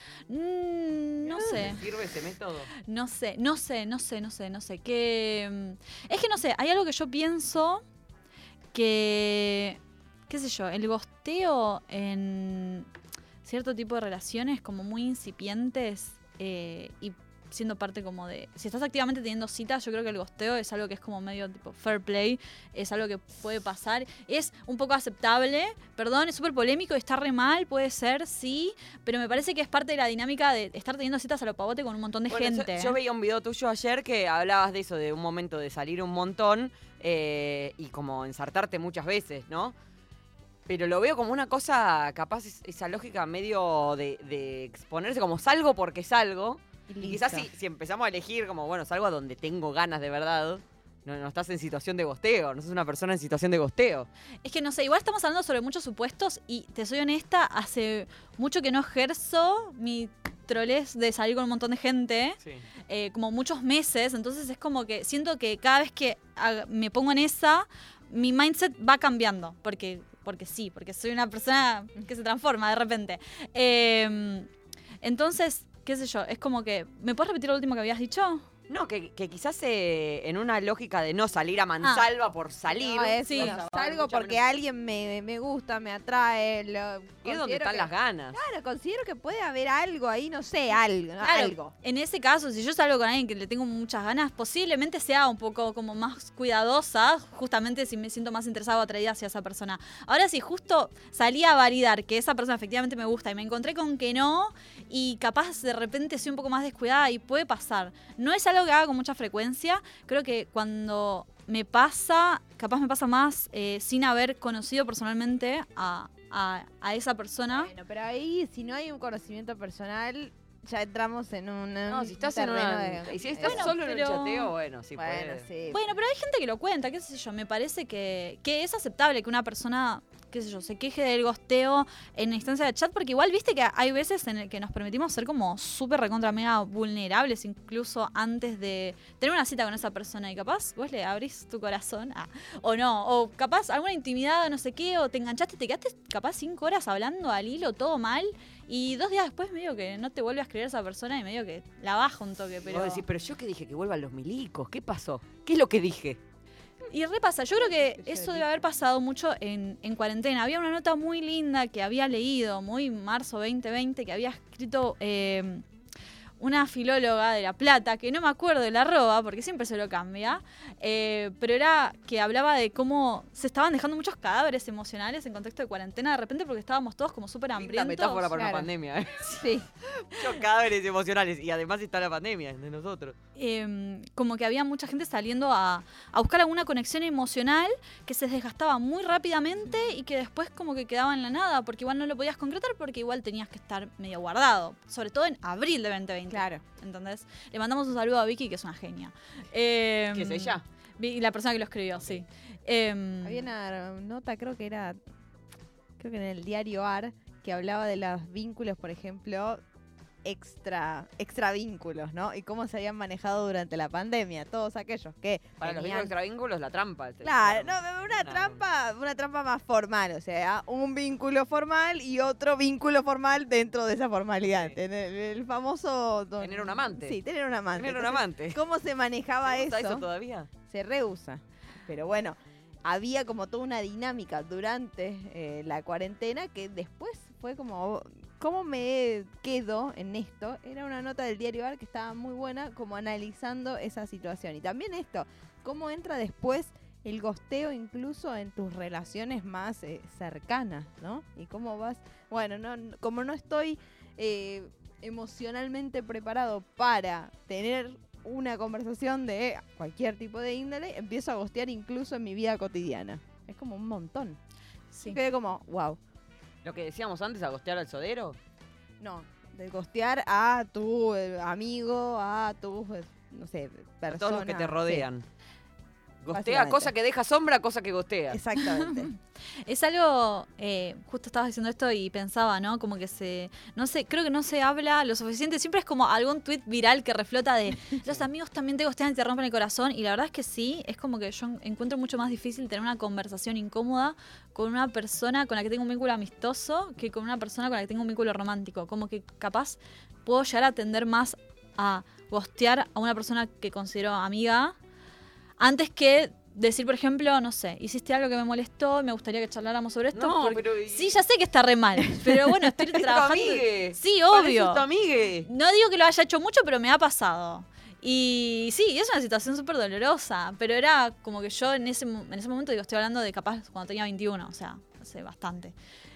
No sé. ¿Te sirve ese método? No sé. Es que no sé, hay algo que yo pienso que, qué sé yo, el gosteo en cierto tipo de relaciones como muy incipientes y siendo parte como de... Si estás activamente teniendo citas, yo creo que el gosteo es algo que es como medio tipo fair play, es algo que puede pasar, es un poco aceptable, perdón, es súper polémico, está re mal, puede ser, sí, pero me parece que es parte de la dinámica de estar teniendo citas a lo pavote con un montón de Bueno, gente. yo veía un video tuyo ayer que hablabas de eso, de un momento de salir un montón y como ensartarte muchas veces, ¿no? Pero lo veo como una cosa, capaz esa lógica medio de exponerse como salgo porque salgo. Y quizás si empezamos a elegir como, bueno, salgo a donde tengo ganas de verdad, no estás en situación de gosteo, no sos una persona en situación de gosteo. Es que no sé, igual estamos hablando sobre muchos supuestos y te soy honesta, hace mucho que no ejerzo mi trolez de salir con un montón de gente, Sí. como muchos meses, entonces es como que siento que cada vez que me pongo en esa, mi mindset va cambiando, porque porque sí, porque soy una persona que se transforma de repente. Entonces, qué sé yo, es como que... ¿Me puedes repetir lo último que habías dicho? No, que quizás en una lógica de no salir a mansalva por salir. No, es, Sí. bueno, salgo porque alguien me gusta, me atrae. Es donde están las ganas. Claro, considero que puede haber algo ahí, no sé, algo. ¿no? Claro, Algo. en ese caso, si yo salgo con alguien que le tengo muchas ganas, posiblemente sea un poco como más cuidadosa, justamente si me siento más interesada o atraída hacia esa persona. Ahora, si justo salí a validar que esa persona efectivamente me gusta y me encontré con que no, y capaz de repente soy un poco más descuidada y puede pasar. No es algo que haga con mucha frecuencia. Creo que cuando me pasa, capaz me pasa más sin haber conocido personalmente a esa persona. Bueno, pero ahí, si no hay un conocimiento personal, ya entramos en un. No, si estás en terreno una... Y si estás Bueno, solo en el pero- chateo, bueno, sí Bueno, puede. sí. Bueno, pero hay gente que lo cuenta, qué sé yo, me parece que es aceptable que una persona, qué sé yo, se queje del gosteo en la instancia de chat, porque igual viste que hay veces en el que nos permitimos ser como súper recontra mega vulnerables, incluso antes de tener una cita con esa persona, y capaz vos le abrís tu corazón, o no, o capaz alguna intimidad, no sé qué, o te enganchaste, te quedaste capaz 5 horas hablando al hilo, todo mal, y 2 días después medio que no te vuelve a escribir esa persona y medio que la baja un toque, pero... Vos decís, pero yo que dije que vuelvan los milicos, ¿qué pasó? ¿Qué es lo que dije? Y repasa, yo creo que eso debe haber pasado mucho en cuarentena. Había una nota muy linda que había leído, muy marzo 2020, que había escrito una filóloga de La Plata, que no me acuerdo del arroba, porque siempre se lo cambia, pero era que hablaba de cómo se estaban dejando muchos cadáveres emocionales en contexto de cuarentena de repente porque estábamos todos como súper Linda hambrientos. metáfora para Claro. una pandemia, ¿eh? Sí. Muchos cadáveres emocionales. Y además está la pandemia de nosotros. Como que había mucha gente saliendo a buscar alguna conexión emocional que se desgastaba muy rápidamente y que después como que quedaba en la nada, porque igual no lo podías concretar porque igual tenías que estar medio guardado, sobre todo en abril de 2020. Claro. ¿Entendés? Le mandamos un saludo a Vicky, que es una genia. ¿Qué es ella? La persona que lo escribió, sí. Había una nota, creo que en el diario AR, que hablaba de los vínculos, por ejemplo, extra vínculos, ¿no? Y cómo se habían manejado durante la pandemia, todos aquellos que Para los tenían- extravínculos, la trampa. Claro, no, una trampa más formal, o sea, un vínculo formal y otro vínculo formal dentro de esa formalidad. Sí. Tener el famoso... Tener un amante. Sí, tener un amante. Tener un Entonces, amante. ¿cómo se manejaba ¿Se usa eso? eso todavía? Se rehúsa. Pero bueno, había como toda una dinámica durante la cuarentena que después fue como, ¿cómo me quedo en esto? Era una nota del diario AR que estaba muy buena, como analizando esa situación. Y también esto, cómo entra después el gosteo incluso en tus relaciones más cercanas, ¿no? Y cómo vas, bueno, como no estoy emocionalmente preparado para tener una conversación de cualquier tipo de índole, empiezo a gostear incluso en mi vida cotidiana. Es como un montón. Sí. Quedé como, wow. Lo que decíamos antes, agostear al sodero. No, de gostear a tu amigo, a tu, no sé, persona. A todos los que te rodean. Gostea, Básicamente. cosa que deja sombra, cosa que gostea. Sí, exactamente. Es algo, justo estabas diciendo esto y pensaba, ¿no? Como que no sé, creo que no se habla lo suficiente. Siempre es como algún tuit viral que reflota de los amigos también te gostean y te rompen el corazón. Y la verdad es que sí, es como que yo encuentro mucho más difícil tener una conversación incómoda con una persona con la que tengo un vínculo amistoso que con una persona con la que tengo un vínculo romántico. Como que capaz puedo llegar a tender más a gostear a una persona que considero amiga antes que decir, por ejemplo, no sé, hiciste algo que me molestó, me gustaría que charláramos sobre esto. No, porque- pero... Sí, ya sé que está re mal, pero bueno, estoy Es tu trabajando. amigue. Sí, Para eso obvio. es tu amigue. No digo que lo haya hecho mucho, pero me ha pasado. Y sí, es una situación súper dolorosa, pero era como que yo en ese momento, digo, estoy hablando de capaz cuando tenía 21, o sea, hace bastante.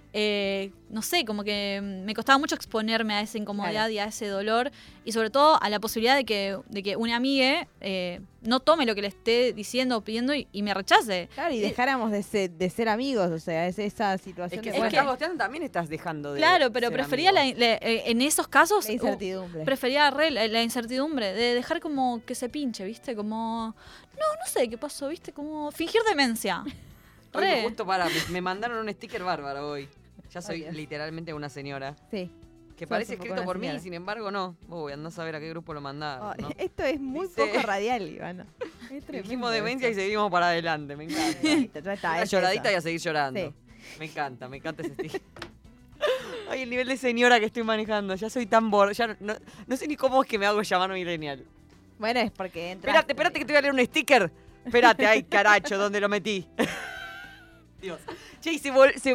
No sé, como que me costaba mucho exponerme a esa incomodidad y a ese dolor, y sobre todo a la posibilidad de que una amiga no tome lo que le esté diciendo o pidiendo y me rechace. Claro, y dejáramos de ser amigos, o sea, es esa situación Es que de si bueno, estás gosteando también estás dejando de Claro, pero ser prefería amigo. en esos casos la incertidumbre. prefería la incertidumbre, de dejar como que se pinche, ¿viste? Como, no sé qué pasó, ¿viste? Como fingir demencia. Hoy Re. justo me mandaron un sticker bárbaro hoy. Ya soy Dios. literalmente una señora. Sí. Que Sos parece un poco escrito una por mí, señora. sin embargo no. Voy a andar a saber a qué grupo lo mandaron. Oh, ¿no? Esto es muy Dice- poco radial, Ivana. Es tremendo Dijimos demencia y esto. seguimos para adelante, me encanta. Listo, ya está, Una es lloradita y eso. a seguir llorando. Sí. Me encanta ese estilo. Ay, el nivel de señora que estoy manejando. Ya soy tan borda. Ya no sé ni cómo es que me hago llamar millennial. Bueno, es porque entra. Espérate que te voy a leer un sticker. Espérate, ay, caracho, ¿dónde lo metí? Dios. Che, y se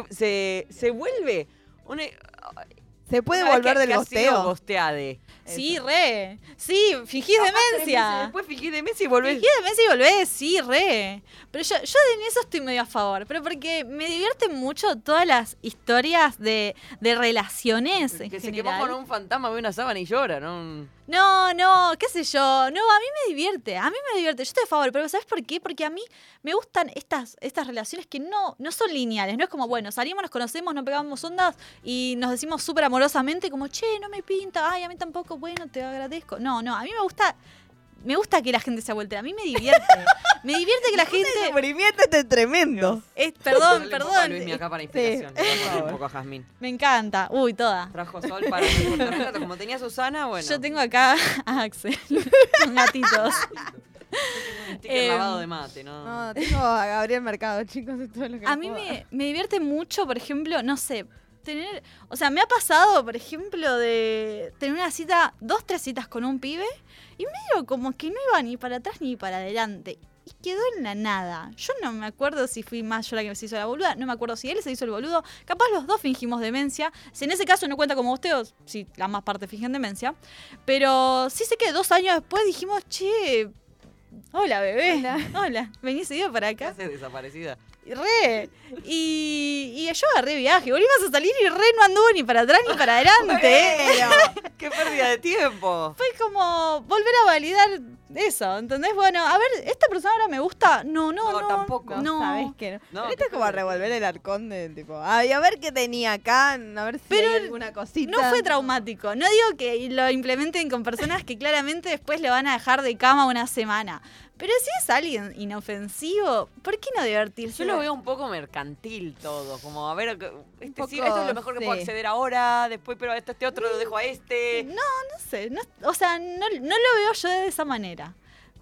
vuelve una... ¿Se puede una vez volver que del ha sido gosteo? gosteade. Sí, re. Sí, fingís Capaz 3 meses demencia. Después fingís demencia y volvés. Fingís demencia y volvés, sí, re. Pero yo en eso estoy medio a favor. Pero porque me divierten mucho todas las historias de relaciones en Que se general. quemó con un fantasma, ve una sábana y llora, ¿no? No, qué sé yo. No, a mí me divierte. Yo estoy a favor. Pero ¿sabes por qué? Porque a mí me gustan estas relaciones que no son lineales. No es como, bueno, salimos, nos conocemos, nos pegamos ondas y nos decimos súper amorosamente como, che, no me pinta, ay, a mí tampoco, bueno, te agradezco. No, a mí me gusta que la gente se vuelte. A mí me divierte. Me divierte que la gente... El sufrimiento este es tremendo. Perdón. Dale un poco a Luismi acá para inspiración. Sí. Le vamos a un poco a Jazmín. Me encanta. Uy, toda. Trajo sol para el comportamiento. Como tenía Susana, bueno. Yo tengo acá a Axel con gatitos. un sticker lavado de mate, ¿no? No, tengo a Gabriel Mercado, chicos, es todo lo que A mí puedo. me divierte mucho, por ejemplo, no sé, o sea, me ha pasado, por ejemplo, de tener una cita, 2, 3 citas con un pibe y medio como que no iba ni para atrás ni para adelante. Y quedó en la nada. Yo no me acuerdo si fui más yo la que se hizo la boluda, no me acuerdo si él se hizo el boludo. Capaz los dos fingimos demencia. Si en ese caso no cuenta como bosteos, si la más parte fingen demencia. Pero sí sé que 2 años después dijimos, che, hola bebé, hola, vení seguido para ¿Qué acá. haces desaparecida? Re. Y yo agarré viaje. Volvimos a salir y re no anduvo ni para atrás ni para adelante. ¡Qué pérdida de tiempo! Fue como volver a validar eso, ¿entendés? Bueno, a ver, ¿esta persona ahora me gusta? No, tampoco. No. ¿Sabes qué? No, Pero esto qué es como a pérdida. revolver el arcón de tipo, ay, a ver qué tenía acá, a ver si Pero hay alguna cosita. No fue traumático. No digo que lo implementen con personas que claramente después le van a dejar de cama una semana. Pero si es alguien inofensivo, ¿por qué no divertirse? Yo lo veo un poco mercantil todo, como a ver, poco, esto es lo mejor que puedo sí. acceder ahora, después, pero este otro lo dejo a este. No sé, o sea, no lo veo yo de esa manera.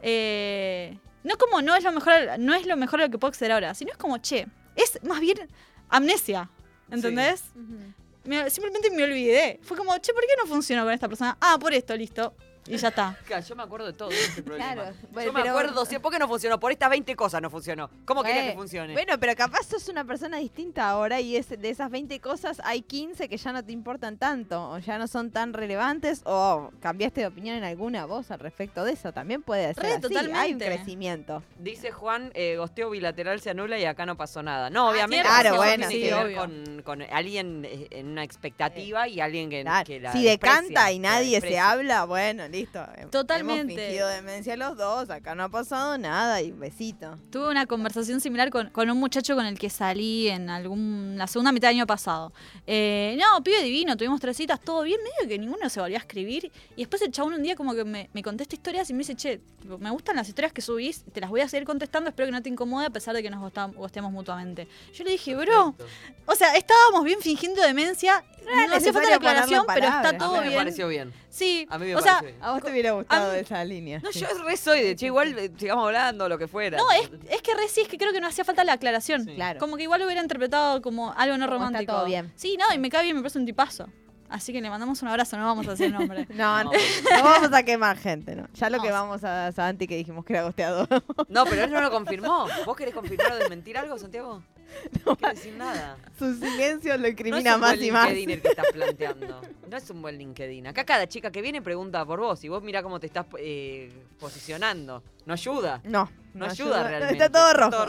No como no es lo mejor a lo que puedo acceder ahora, sino es como, che, es más bien amnesia, ¿entendés? Simplemente me olvidé. Fue como, che, ¿por qué no funcionó con esta persona? Ah, por esto, listo. Y ya está. Claro, yo me acuerdo de todo ese problema. Claro, Yo bueno, me pero- acuerdo, ¿por qué no funcionó? Por estas 20 cosas no funcionó. ¿Cómo querías que Bueno, funcione? Bueno, pero capaz sos una persona distinta ahora y de esas 20 cosas hay 15 que ya no te importan tanto, o ya no son tan relevantes, o cambiaste de opinión en alguna voz al respecto de eso. También puede ser así. totalmente. Hay un crecimiento. Dice Juan, gosteo bilateral se anula y acá no pasó nada. No, obviamente. claro, eso bueno, tiene sí, que ver obvio. con alguien en una expectativa y alguien que, Claro, que la si desprecia, decanta y que la nadie se desprecia. habla, bueno, listo. Totalmente. Hemos fingido demencia los dos, acá no ha pasado nada y un besito. Tuve una conversación similar con un muchacho con el que salí en la segunda mitad del año pasado. No, pibe divino, tuvimos 3 citas, todo bien, medio que ninguno se volvió a escribir. Y después el chabón un día como que me contesta historias y me dice, che, tipo, me gustan las historias que subís, te las voy a seguir contestando, espero que no te incomode a pesar de que nos gosteamos mutuamente. Yo le dije, bro, o sea, estábamos bien fingiendo demencia, no hacía falta la necesario ponerlo en aclaración, pero está palabras. A todo mí me bien. pareció bien. Sí, A mí me o sea, pareció bien. A vos te hubiera gustado a mí- esa línea. No, sí. yo re soy de, che, igual sigamos hablando, lo que fuera. no, es que re sí, es que creo que no hacía falta la aclaración. Sí. Claro. Como que igual lo hubiera interpretado como algo no Como está romántico. todo bien. Sí, no, y me cae bien, me parece un tipazo. Así que le mandamos un abrazo, no vamos a decir nombre. No, No, no vamos a quemar gente, ¿no? Ya lo No. que vamos a Santi que dijimos que era gosteador. No, pero él no lo confirmó. ¿Vos querés confirmar o desmentir algo, Santiago? No quiero decir nada. Su silencio lo No es incrimina un más buen y más. LinkedIn el que estás planteando. No es un buen LinkedIn. Acá cada chica que viene pregunta por vos y vos mirá cómo te estás posicionando. No ayuda. No, No ayuda realmente. Está todo rojo.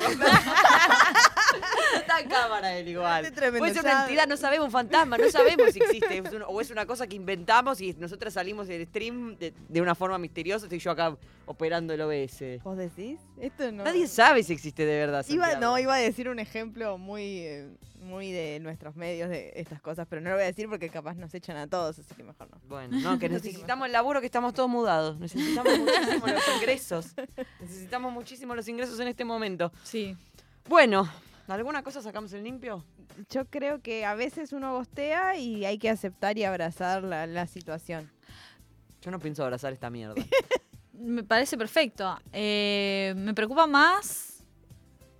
Está en cámara él igual. Este tremendo, Puede ser ya- una entidad, no sabemos, un fantasma, no sabemos si existe. O es una cosa que inventamos y nosotros salimos del stream de una forma misteriosa. Estoy yo acá operando el OBS. ¿Vos decís? Esto no. Nadie sabe si existe de verdad. Santiago. Iba a decir un ejemplo muy de nuestros medios de estas cosas, pero no lo voy a decir porque capaz nos echan a todos, así que mejor no. Bueno, no, que necesitamos el laburo, que estamos todos mudados. Necesitamos muchísimo los ingresos. Necesitamos muchísimo los ingresos en este momento. Sí. Bueno, ¿alguna cosa sacamos en limpio? Yo creo que a veces uno gostea y hay que aceptar y abrazar la situación. Yo no pienso abrazar esta mierda. Me parece perfecto. Me preocupa más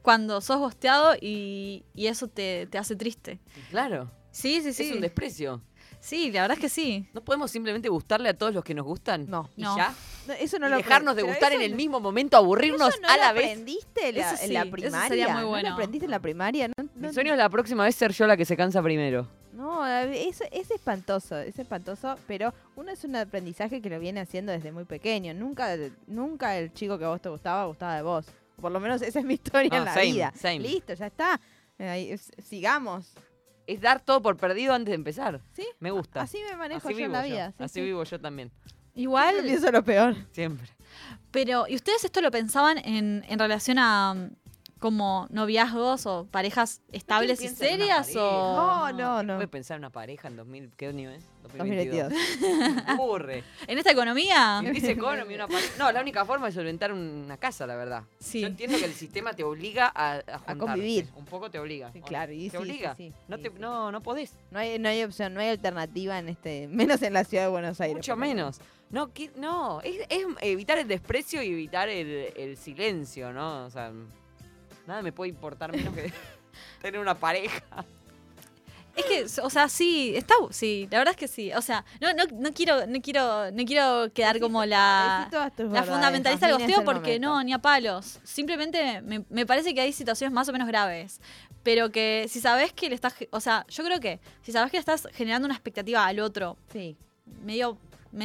cuando sos gosteado y eso te hace triste. Claro. Sí, sí, Es un sí. desprecio. Sí, la verdad es que sí. ¿No podemos simplemente gustarle a todos los que nos gustan? No. ¿Y No. ya? No, eso no Y lo dejarnos de pero gustar eso en el no- mismo momento, aburrirnos ¿Eso no a lo la vez. aprendiste Eso en la sí, eso primaria? sería muy ¿No bueno. lo aprendiste en la primaria? Mi sueño es la próxima vez ser yo la que se cansa primero. No, es espantoso, pero uno es un aprendizaje que lo viene haciendo desde muy pequeño. Nunca el chico que a vos te gustaba de vos. Por lo menos esa es mi historia No, en la same, vida. same. Listo, ya está. Sigamos. Es dar todo por perdido antes de empezar. ¿Sí? Me gusta. Así me manejo Así yo en vivo la vida. Sí, Así sí. vivo yo también. Yo Igual, pienso lo peor. Siempre. pero ¿y ustedes esto lo pensaban en relación a como noviazgos o parejas estables y ¿Quién piensa en una serias pareja? o No. ¿Puede pensar en una pareja en 2000? ¿Qué año es? 2022. Me aburre. en esta economía? En Dice Economy, una pareja. No, la única forma es solventar una casa, la verdad. Sí. Yo entiendo que el sistema te obliga a juntarse. convivir. Un poco te obliga. Sí, ¿o no? claro, y te sí, obliga. sí, sí, no, sí, te, sí. no podés. No hay opción, no hay alternativa menos en la ciudad de Buenos Aires. Mucho por lo menos. menos. No, no es evitar el desprecio y evitar el silencio, ¿no? O sea, nada me puede importar menos que tener una pareja. Es que, o sea, sí, sí, la verdad es que sí. O sea, no quiero quedar como Decí la todas tus la verdades, fundamentalista del Jazmín, es gosteo el porque momento. no, ni a palos. Simplemente me parece que hay situaciones más o menos graves. Pero que si sabes que le estás, o sea, yo creo que si sabes que le estás generando una expectativa al otro, Sí. medio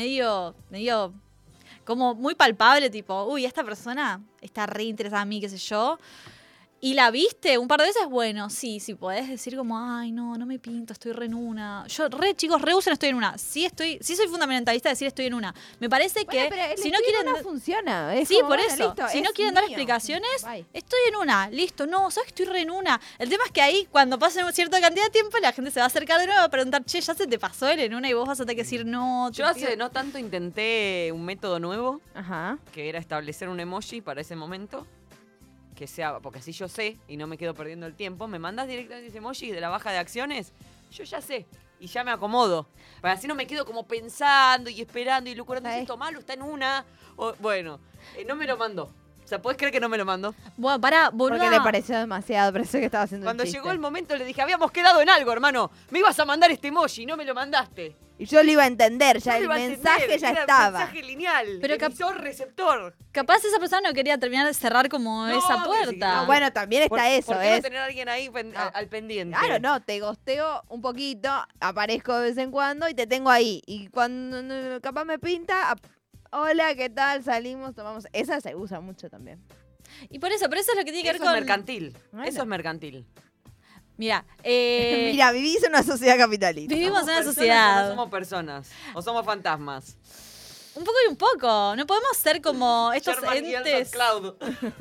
como muy palpable, tipo, uy, esta persona está re interesada en mí, qué sé yo. Y la viste un par de veces, bueno, sí, podés decir como, ay, no me pinto, estoy re en una. Yo, chicos, usen estoy en una. Sí soy fundamentalista de decir estoy en una. Me parece Bueno, que pero el si no estoy en quieren... una funciona. Es Sí, como, por bueno, eso. listo, Si no es quieren dar mío. explicaciones, Bye. estoy en una. Listo, no, sabes que estoy re en una. El tema es que ahí, cuando pase una cierta cantidad de tiempo, la gente se va a acercar de nuevo a preguntar, che, ya se te pasó el en una y vos vas a tener que decir, no, te Yo hace pido- no tanto intenté un método nuevo, Ajá. que era establecer un emoji para ese momento. Que sea, porque así yo sé y no me quedo perdiendo el tiempo. Me mandas directamente ese emoji de la baja de acciones, yo ya sé y ya me acomodo. Para así no me quedo como pensando y esperando y lucrando. ¿Es ¿Sabes? esto malo? ¿Está en una? Bueno, no me lo mandó. O sea, ¿podés creer que no me lo mandó? Bueno, pará, boluda. Porque le pareció demasiado, pareció que estaba haciendo Cuando un chiste. llegó el momento le dije, habíamos quedado en algo, hermano. Me ibas a mandar este emoji y no me lo mandaste. Y yo lo iba a entender, ya Yo el lo iba a mensaje entender, ya era estaba. Mensaje lineal, Pero emisor, receptor. Capaz esa persona no quería terminar de cerrar como No, esa que puerta. sí, no, Bueno, también está eso, ¿Por qué no es. tener a alguien ahí No. al pendiente? Claro, no, te gosteo un poquito, aparezco de vez en cuando y te tengo ahí. Y cuando capaz me pinta, hola, ¿qué tal? Salimos, tomamos. Esa se usa mucho también. Y por eso es lo que tiene que ver Eso con... es mercantil. Bueno. Eso es mercantil. Mira, Mira, vivís en una sociedad capitalista. vivimos en una ¿Somos personas sociedad. o no somos personas? ¿O somos fantasmas? Un poco y un poco. No podemos ser como estos Sherman y Elsa entes. Cloud.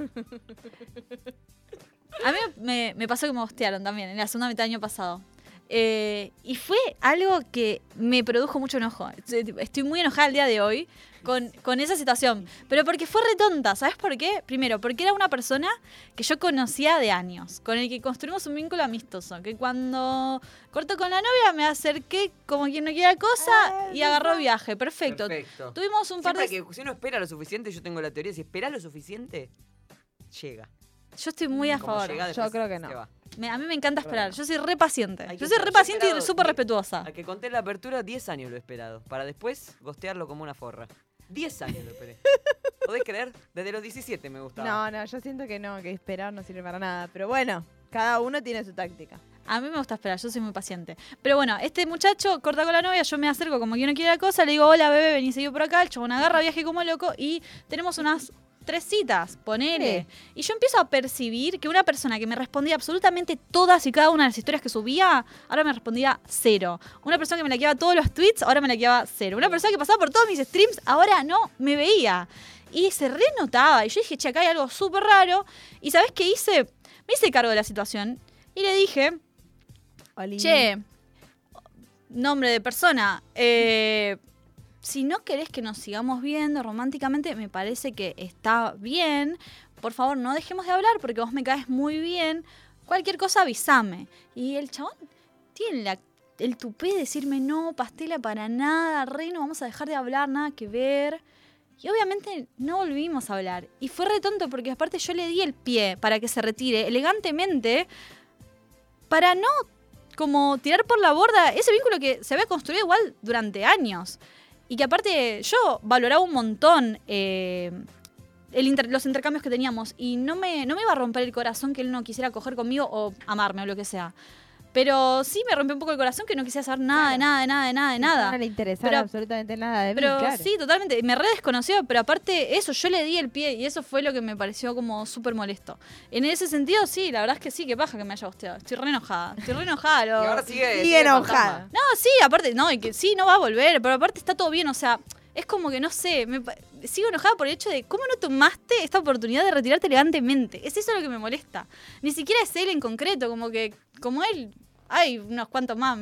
A mí me pasó que me hostearon también en la segunda mitad del año pasado. Y fue algo que me produjo mucho enojo. Estoy muy enojada el día de hoy con esa situación. Pero porque fue re tonta. ¿Sabes por qué? Primero, porque era una persona que yo conocía de años, con el que construimos un vínculo amistoso. Que cuando corto con la novia me acerqué como quien no quiera cosa y agarró viaje. Perfecto. Perfecto. Tuvimos un par Siempre de... que si uno espera lo suficiente, yo tengo la teoría, si esperás lo suficiente, llega. Yo estoy muy a Como favor. llega, Yo después creo que se no. va. A mí me encanta esperar. Yo soy re paciente. Hay que Yo soy ser- re yo he paciente y esperado súper 10 respetuosa. Al que conté la apertura, 10 años lo he esperado. Para después gostearlo como una forra. 10 años lo esperé. ¿Podés creer? Desde los 17 me gustaba. No, yo siento que no, que esperar no sirve para nada. Pero bueno, cada uno tiene su táctica. A mí me gusta esperar, yo soy muy paciente. Pero bueno, este muchacho corta con la novia, yo me acerco como que no quiere la cosa, le digo, hola bebé, vení seguido por acá, el chabón agarra, viaje como loco y tenemos unas 3 citas, ponele. Y yo empiezo a percibir que una persona que me respondía absolutamente todas y cada una de las historias que subía, ahora me respondía 0. Una persona que me laqueaba todos los tweets, ahora me laqueaba 0. Una persona que pasaba por todos mis streams, ahora no me veía. Y se renotaba. Y yo dije, che, acá hay algo súper raro. ¿Y sabés qué hice? Me hice cargo de la situación y le dije, Oli. che, nombre de persona, si no querés que nos sigamos viendo románticamente, me parece que está bien. Por favor, no dejemos de hablar porque vos me caes muy bien. Cualquier cosa avísame. Y el chabón tiene el tupé de decirme, no, Pastela, para nada, re, no vamos a dejar de hablar, nada que ver. Y obviamente no volvimos a hablar. Y fue re tonto porque aparte yo le di el pie para que se retire elegantemente para no como tirar por la borda ese vínculo que se había construido igual durante años. Y que aparte yo valoraba un montón los intercambios que teníamos. Y no me iba a romper el corazón que él no quisiera coger conmigo o amarme o lo que sea. Pero sí me rompió un poco el corazón que no quisiera saber nada, de nada. No le interesaba absolutamente nada de mí, Pero claro. sí, totalmente. Me re desconoció, pero aparte eso, yo le di el pie y eso fue lo que me pareció como súper molesto. En ese sentido, sí, la verdad es que sí, que paja que me haya gusteado. Estoy re enojada. Y ahora sigue enojada. No, sí, aparte, no, y que sí, no va a volver, pero aparte está todo bien, o sea, es como que no sé, sigo enojada por el hecho de cómo no tomaste esta oportunidad de retirarte elegantemente. Es eso lo que me molesta. Ni siquiera es él en concreto, como él, hay unos cuantos más,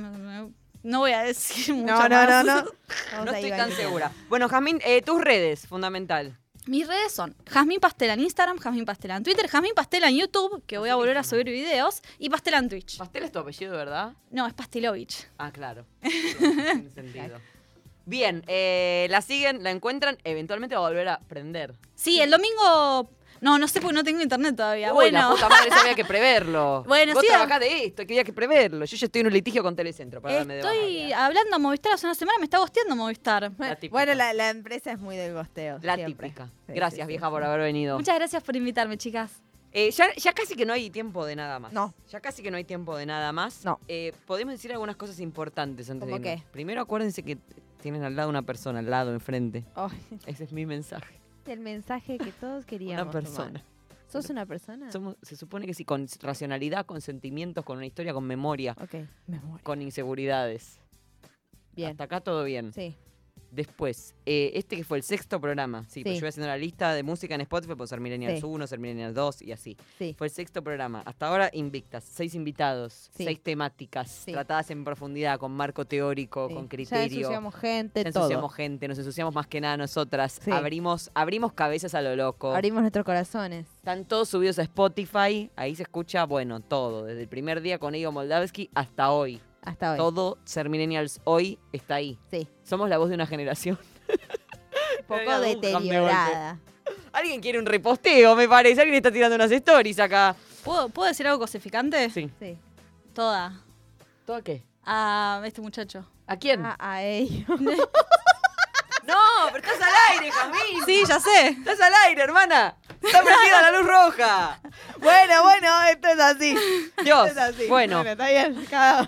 no voy a decir mucho más. No. No estoy tan segura. Bueno, Jazmín, tus redes, fundamental. Mis redes son Jazmín Pastela en Instagram, Jazmín Pastela en Twitter, Jazmín Pastela en YouTube, que voy a volver a subir videos, y Pastela en Twitch. Pastel es tu apellido, ¿verdad? No, es Pastelovich. Ah, claro. Tiene sentido. Bien, la siguen, la encuentran, eventualmente va a volver a aprender. Sí, el domingo... No sé porque no tengo internet todavía. Uy, la bueno, puta madre, eso había que preverlo. Bueno, Vos sí, trabajás de esto, que había que preverlo. Yo ya estoy en un litigio con Telecentro para darme de baja. estoy hablando a Movistar hace una semana, me está gosteando Movistar. La típica. Bueno, la empresa es muy del gosteo. La siempre. típica. Sí, Gracias, sí, vieja, sí. por haber venido. Muchas gracias por invitarme, chicas. Ya casi que no hay tiempo de nada más. No. Ya casi que no hay tiempo de nada más. No. Podemos decir algunas cosas importantes antes ¿Cómo de irnos. qué? Primero, acuérdense que tienen al lado una persona, al lado, enfrente. Ay, Ese es mi mensaje. el mensaje que todos queríamos. Una persona. tomar. ¿Sos una persona? Se supone que sí, con racionalidad, con sentimientos, con una historia, con memoria, Ok, memoria. con inseguridades. Bien. Hasta acá todo bien. Sí. Después, este que fue el 6º programa. Sí, pues Sí. yo voy haciendo la lista de música en Spotify, puedo ser Millennials Sí. 1, ser Millennials 2 y así. Sí. Fue el 6º programa. Hasta ahora invictas, 6 invitados, Sí. 6 temáticas Sí. tratadas en profundidad, con marco teórico, Sí. con Ya criterio. ensuciamos gente, Ya todo. ensuciamos gente, nos ensuciamos más que nada nosotras. Sí. Abrimos cabezas a lo loco. Abrimos nuestros corazones. Están todos subidos a Spotify. Ahí se escucha, bueno, todo. Desde el primer día con Igo Moldavsky hasta hoy. Hasta hoy. Todo Ser Millennials hoy está ahí. Sí. Somos la voz de una generación. Un poco Agujan de deteriorada. Alguien quiere un reposteo, me parece. Alguien está tirando unas stories acá. ¿Puedo decir algo cosificante? Sí. Sí. Toda. ¿Todo qué? A este muchacho. ¿A quién? A ellos. No, pero estás al aire, Jazmín. Sí, ya sé. Estás al aire, hermana. Está prendida la luz roja. Bueno, esto es así. Dios. Es así. Bueno, Está bien.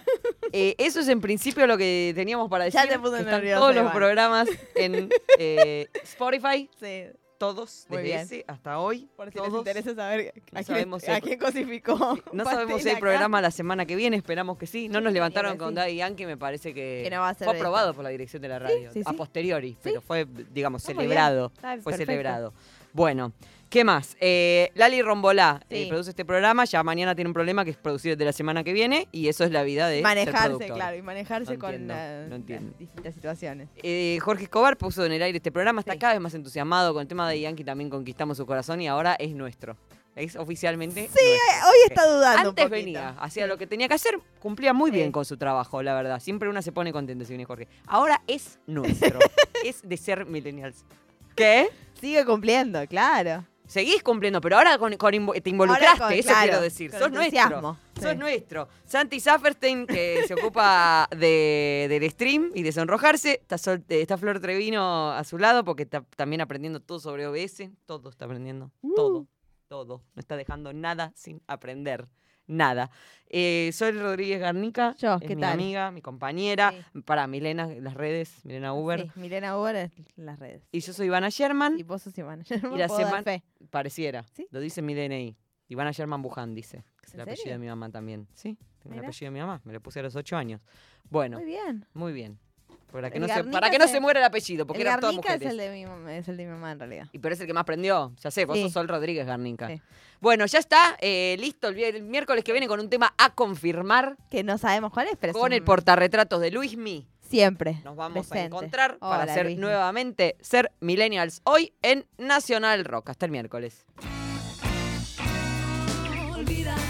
eso es en principio lo que teníamos para decir. Ya te puso que están nerviosa todos los igual. programas en Spotify. Sí. Todos, Muy desde bien. ese hasta hoy. Por si todos. les interesa saber No a sabemos quién, si- a quién cosificó. No sabemos si hay Pastel programa acá. la semana que viene, esperamos que sí. No nos levantaron sí. con Daddy Yankee, me parece que, Que no va a ser fue de aprobado esto. por la dirección de la radio. sí, A sí. posteriori, pero fue, digamos, Está muy celebrado. bien. Está Fue perfecto. celebrado. Bueno, ¿qué más? Lali Rombolá Sí. produce este programa, ya mañana tiene un problema que es producir de la semana que viene y eso es la vida de ser Manejarse, productor. claro, y manejarse No con entiendo, las no entiendo. distintas situaciones. Jorge Escobar puso en el aire este programa, está Sí. cada vez más entusiasmado con el tema de Yankee, también conquistamos su corazón y ahora es nuestro. Es oficialmente nuestro. Hoy está dudando Antes un poquito. venía, hacía lo que tenía que hacer, cumplía muy Sí. bien con su trabajo, la verdad. Siempre una se pone contenta si viene Jorge. Ahora es nuestro. Es de Ser Millennials. ¿Qué? Sigue cumpliendo, claro. Seguís cumpliendo, pero ahora te involucraste, Ahora con- eso claro, quiero decir. con Sos nuestro. entusiasmo, Sos sí. nuestro. Santi Safferstein, que se ocupa del stream y de sonrojarse. Está Flor Trevino a su lado porque está también aprendiendo todo sobre OBS. Todo está aprendiendo. Todo. No está dejando nada sin aprender. Nada. Soy Rodríguez Garnica. Yo, es ¿qué mi tal? amiga, mi compañera. Para Milena, las redes, Milena Uber. Sí, Milena Uber en las redes. Y yo soy Ivana Sherman. Y vos sos Ivana. Y la semana fe. pareciera. ¿Sí? Lo dice mi DNI. Ivana Sherman Buján dice. Que es el ¿En apellido serio? de mi mamá también. Sí, tengo el Mira. apellido de mi mamá. Me lo puse a los 8 años. Bueno, Muy bien. Para que, El no se, Garnica para que no es se el- muera el apellido, porque El eran todas Garnica es mujeres. el de mi mamá, es el de mi mamá en realidad. Y pero es el que más aprendió. Ya sé, vos Sí. sos Sol Rodríguez Garnica. Sí. Bueno, ya está. Listo el miércoles que viene con un tema a confirmar. Que no sabemos cuál es, pero Con es el un- portarretratos de Luismi. siempre. Nos vamos presente. a encontrar para Hola, hacer Luismi. nuevamente Ser Millennials hoy en Nacional Rock. Hasta el miércoles. Olvida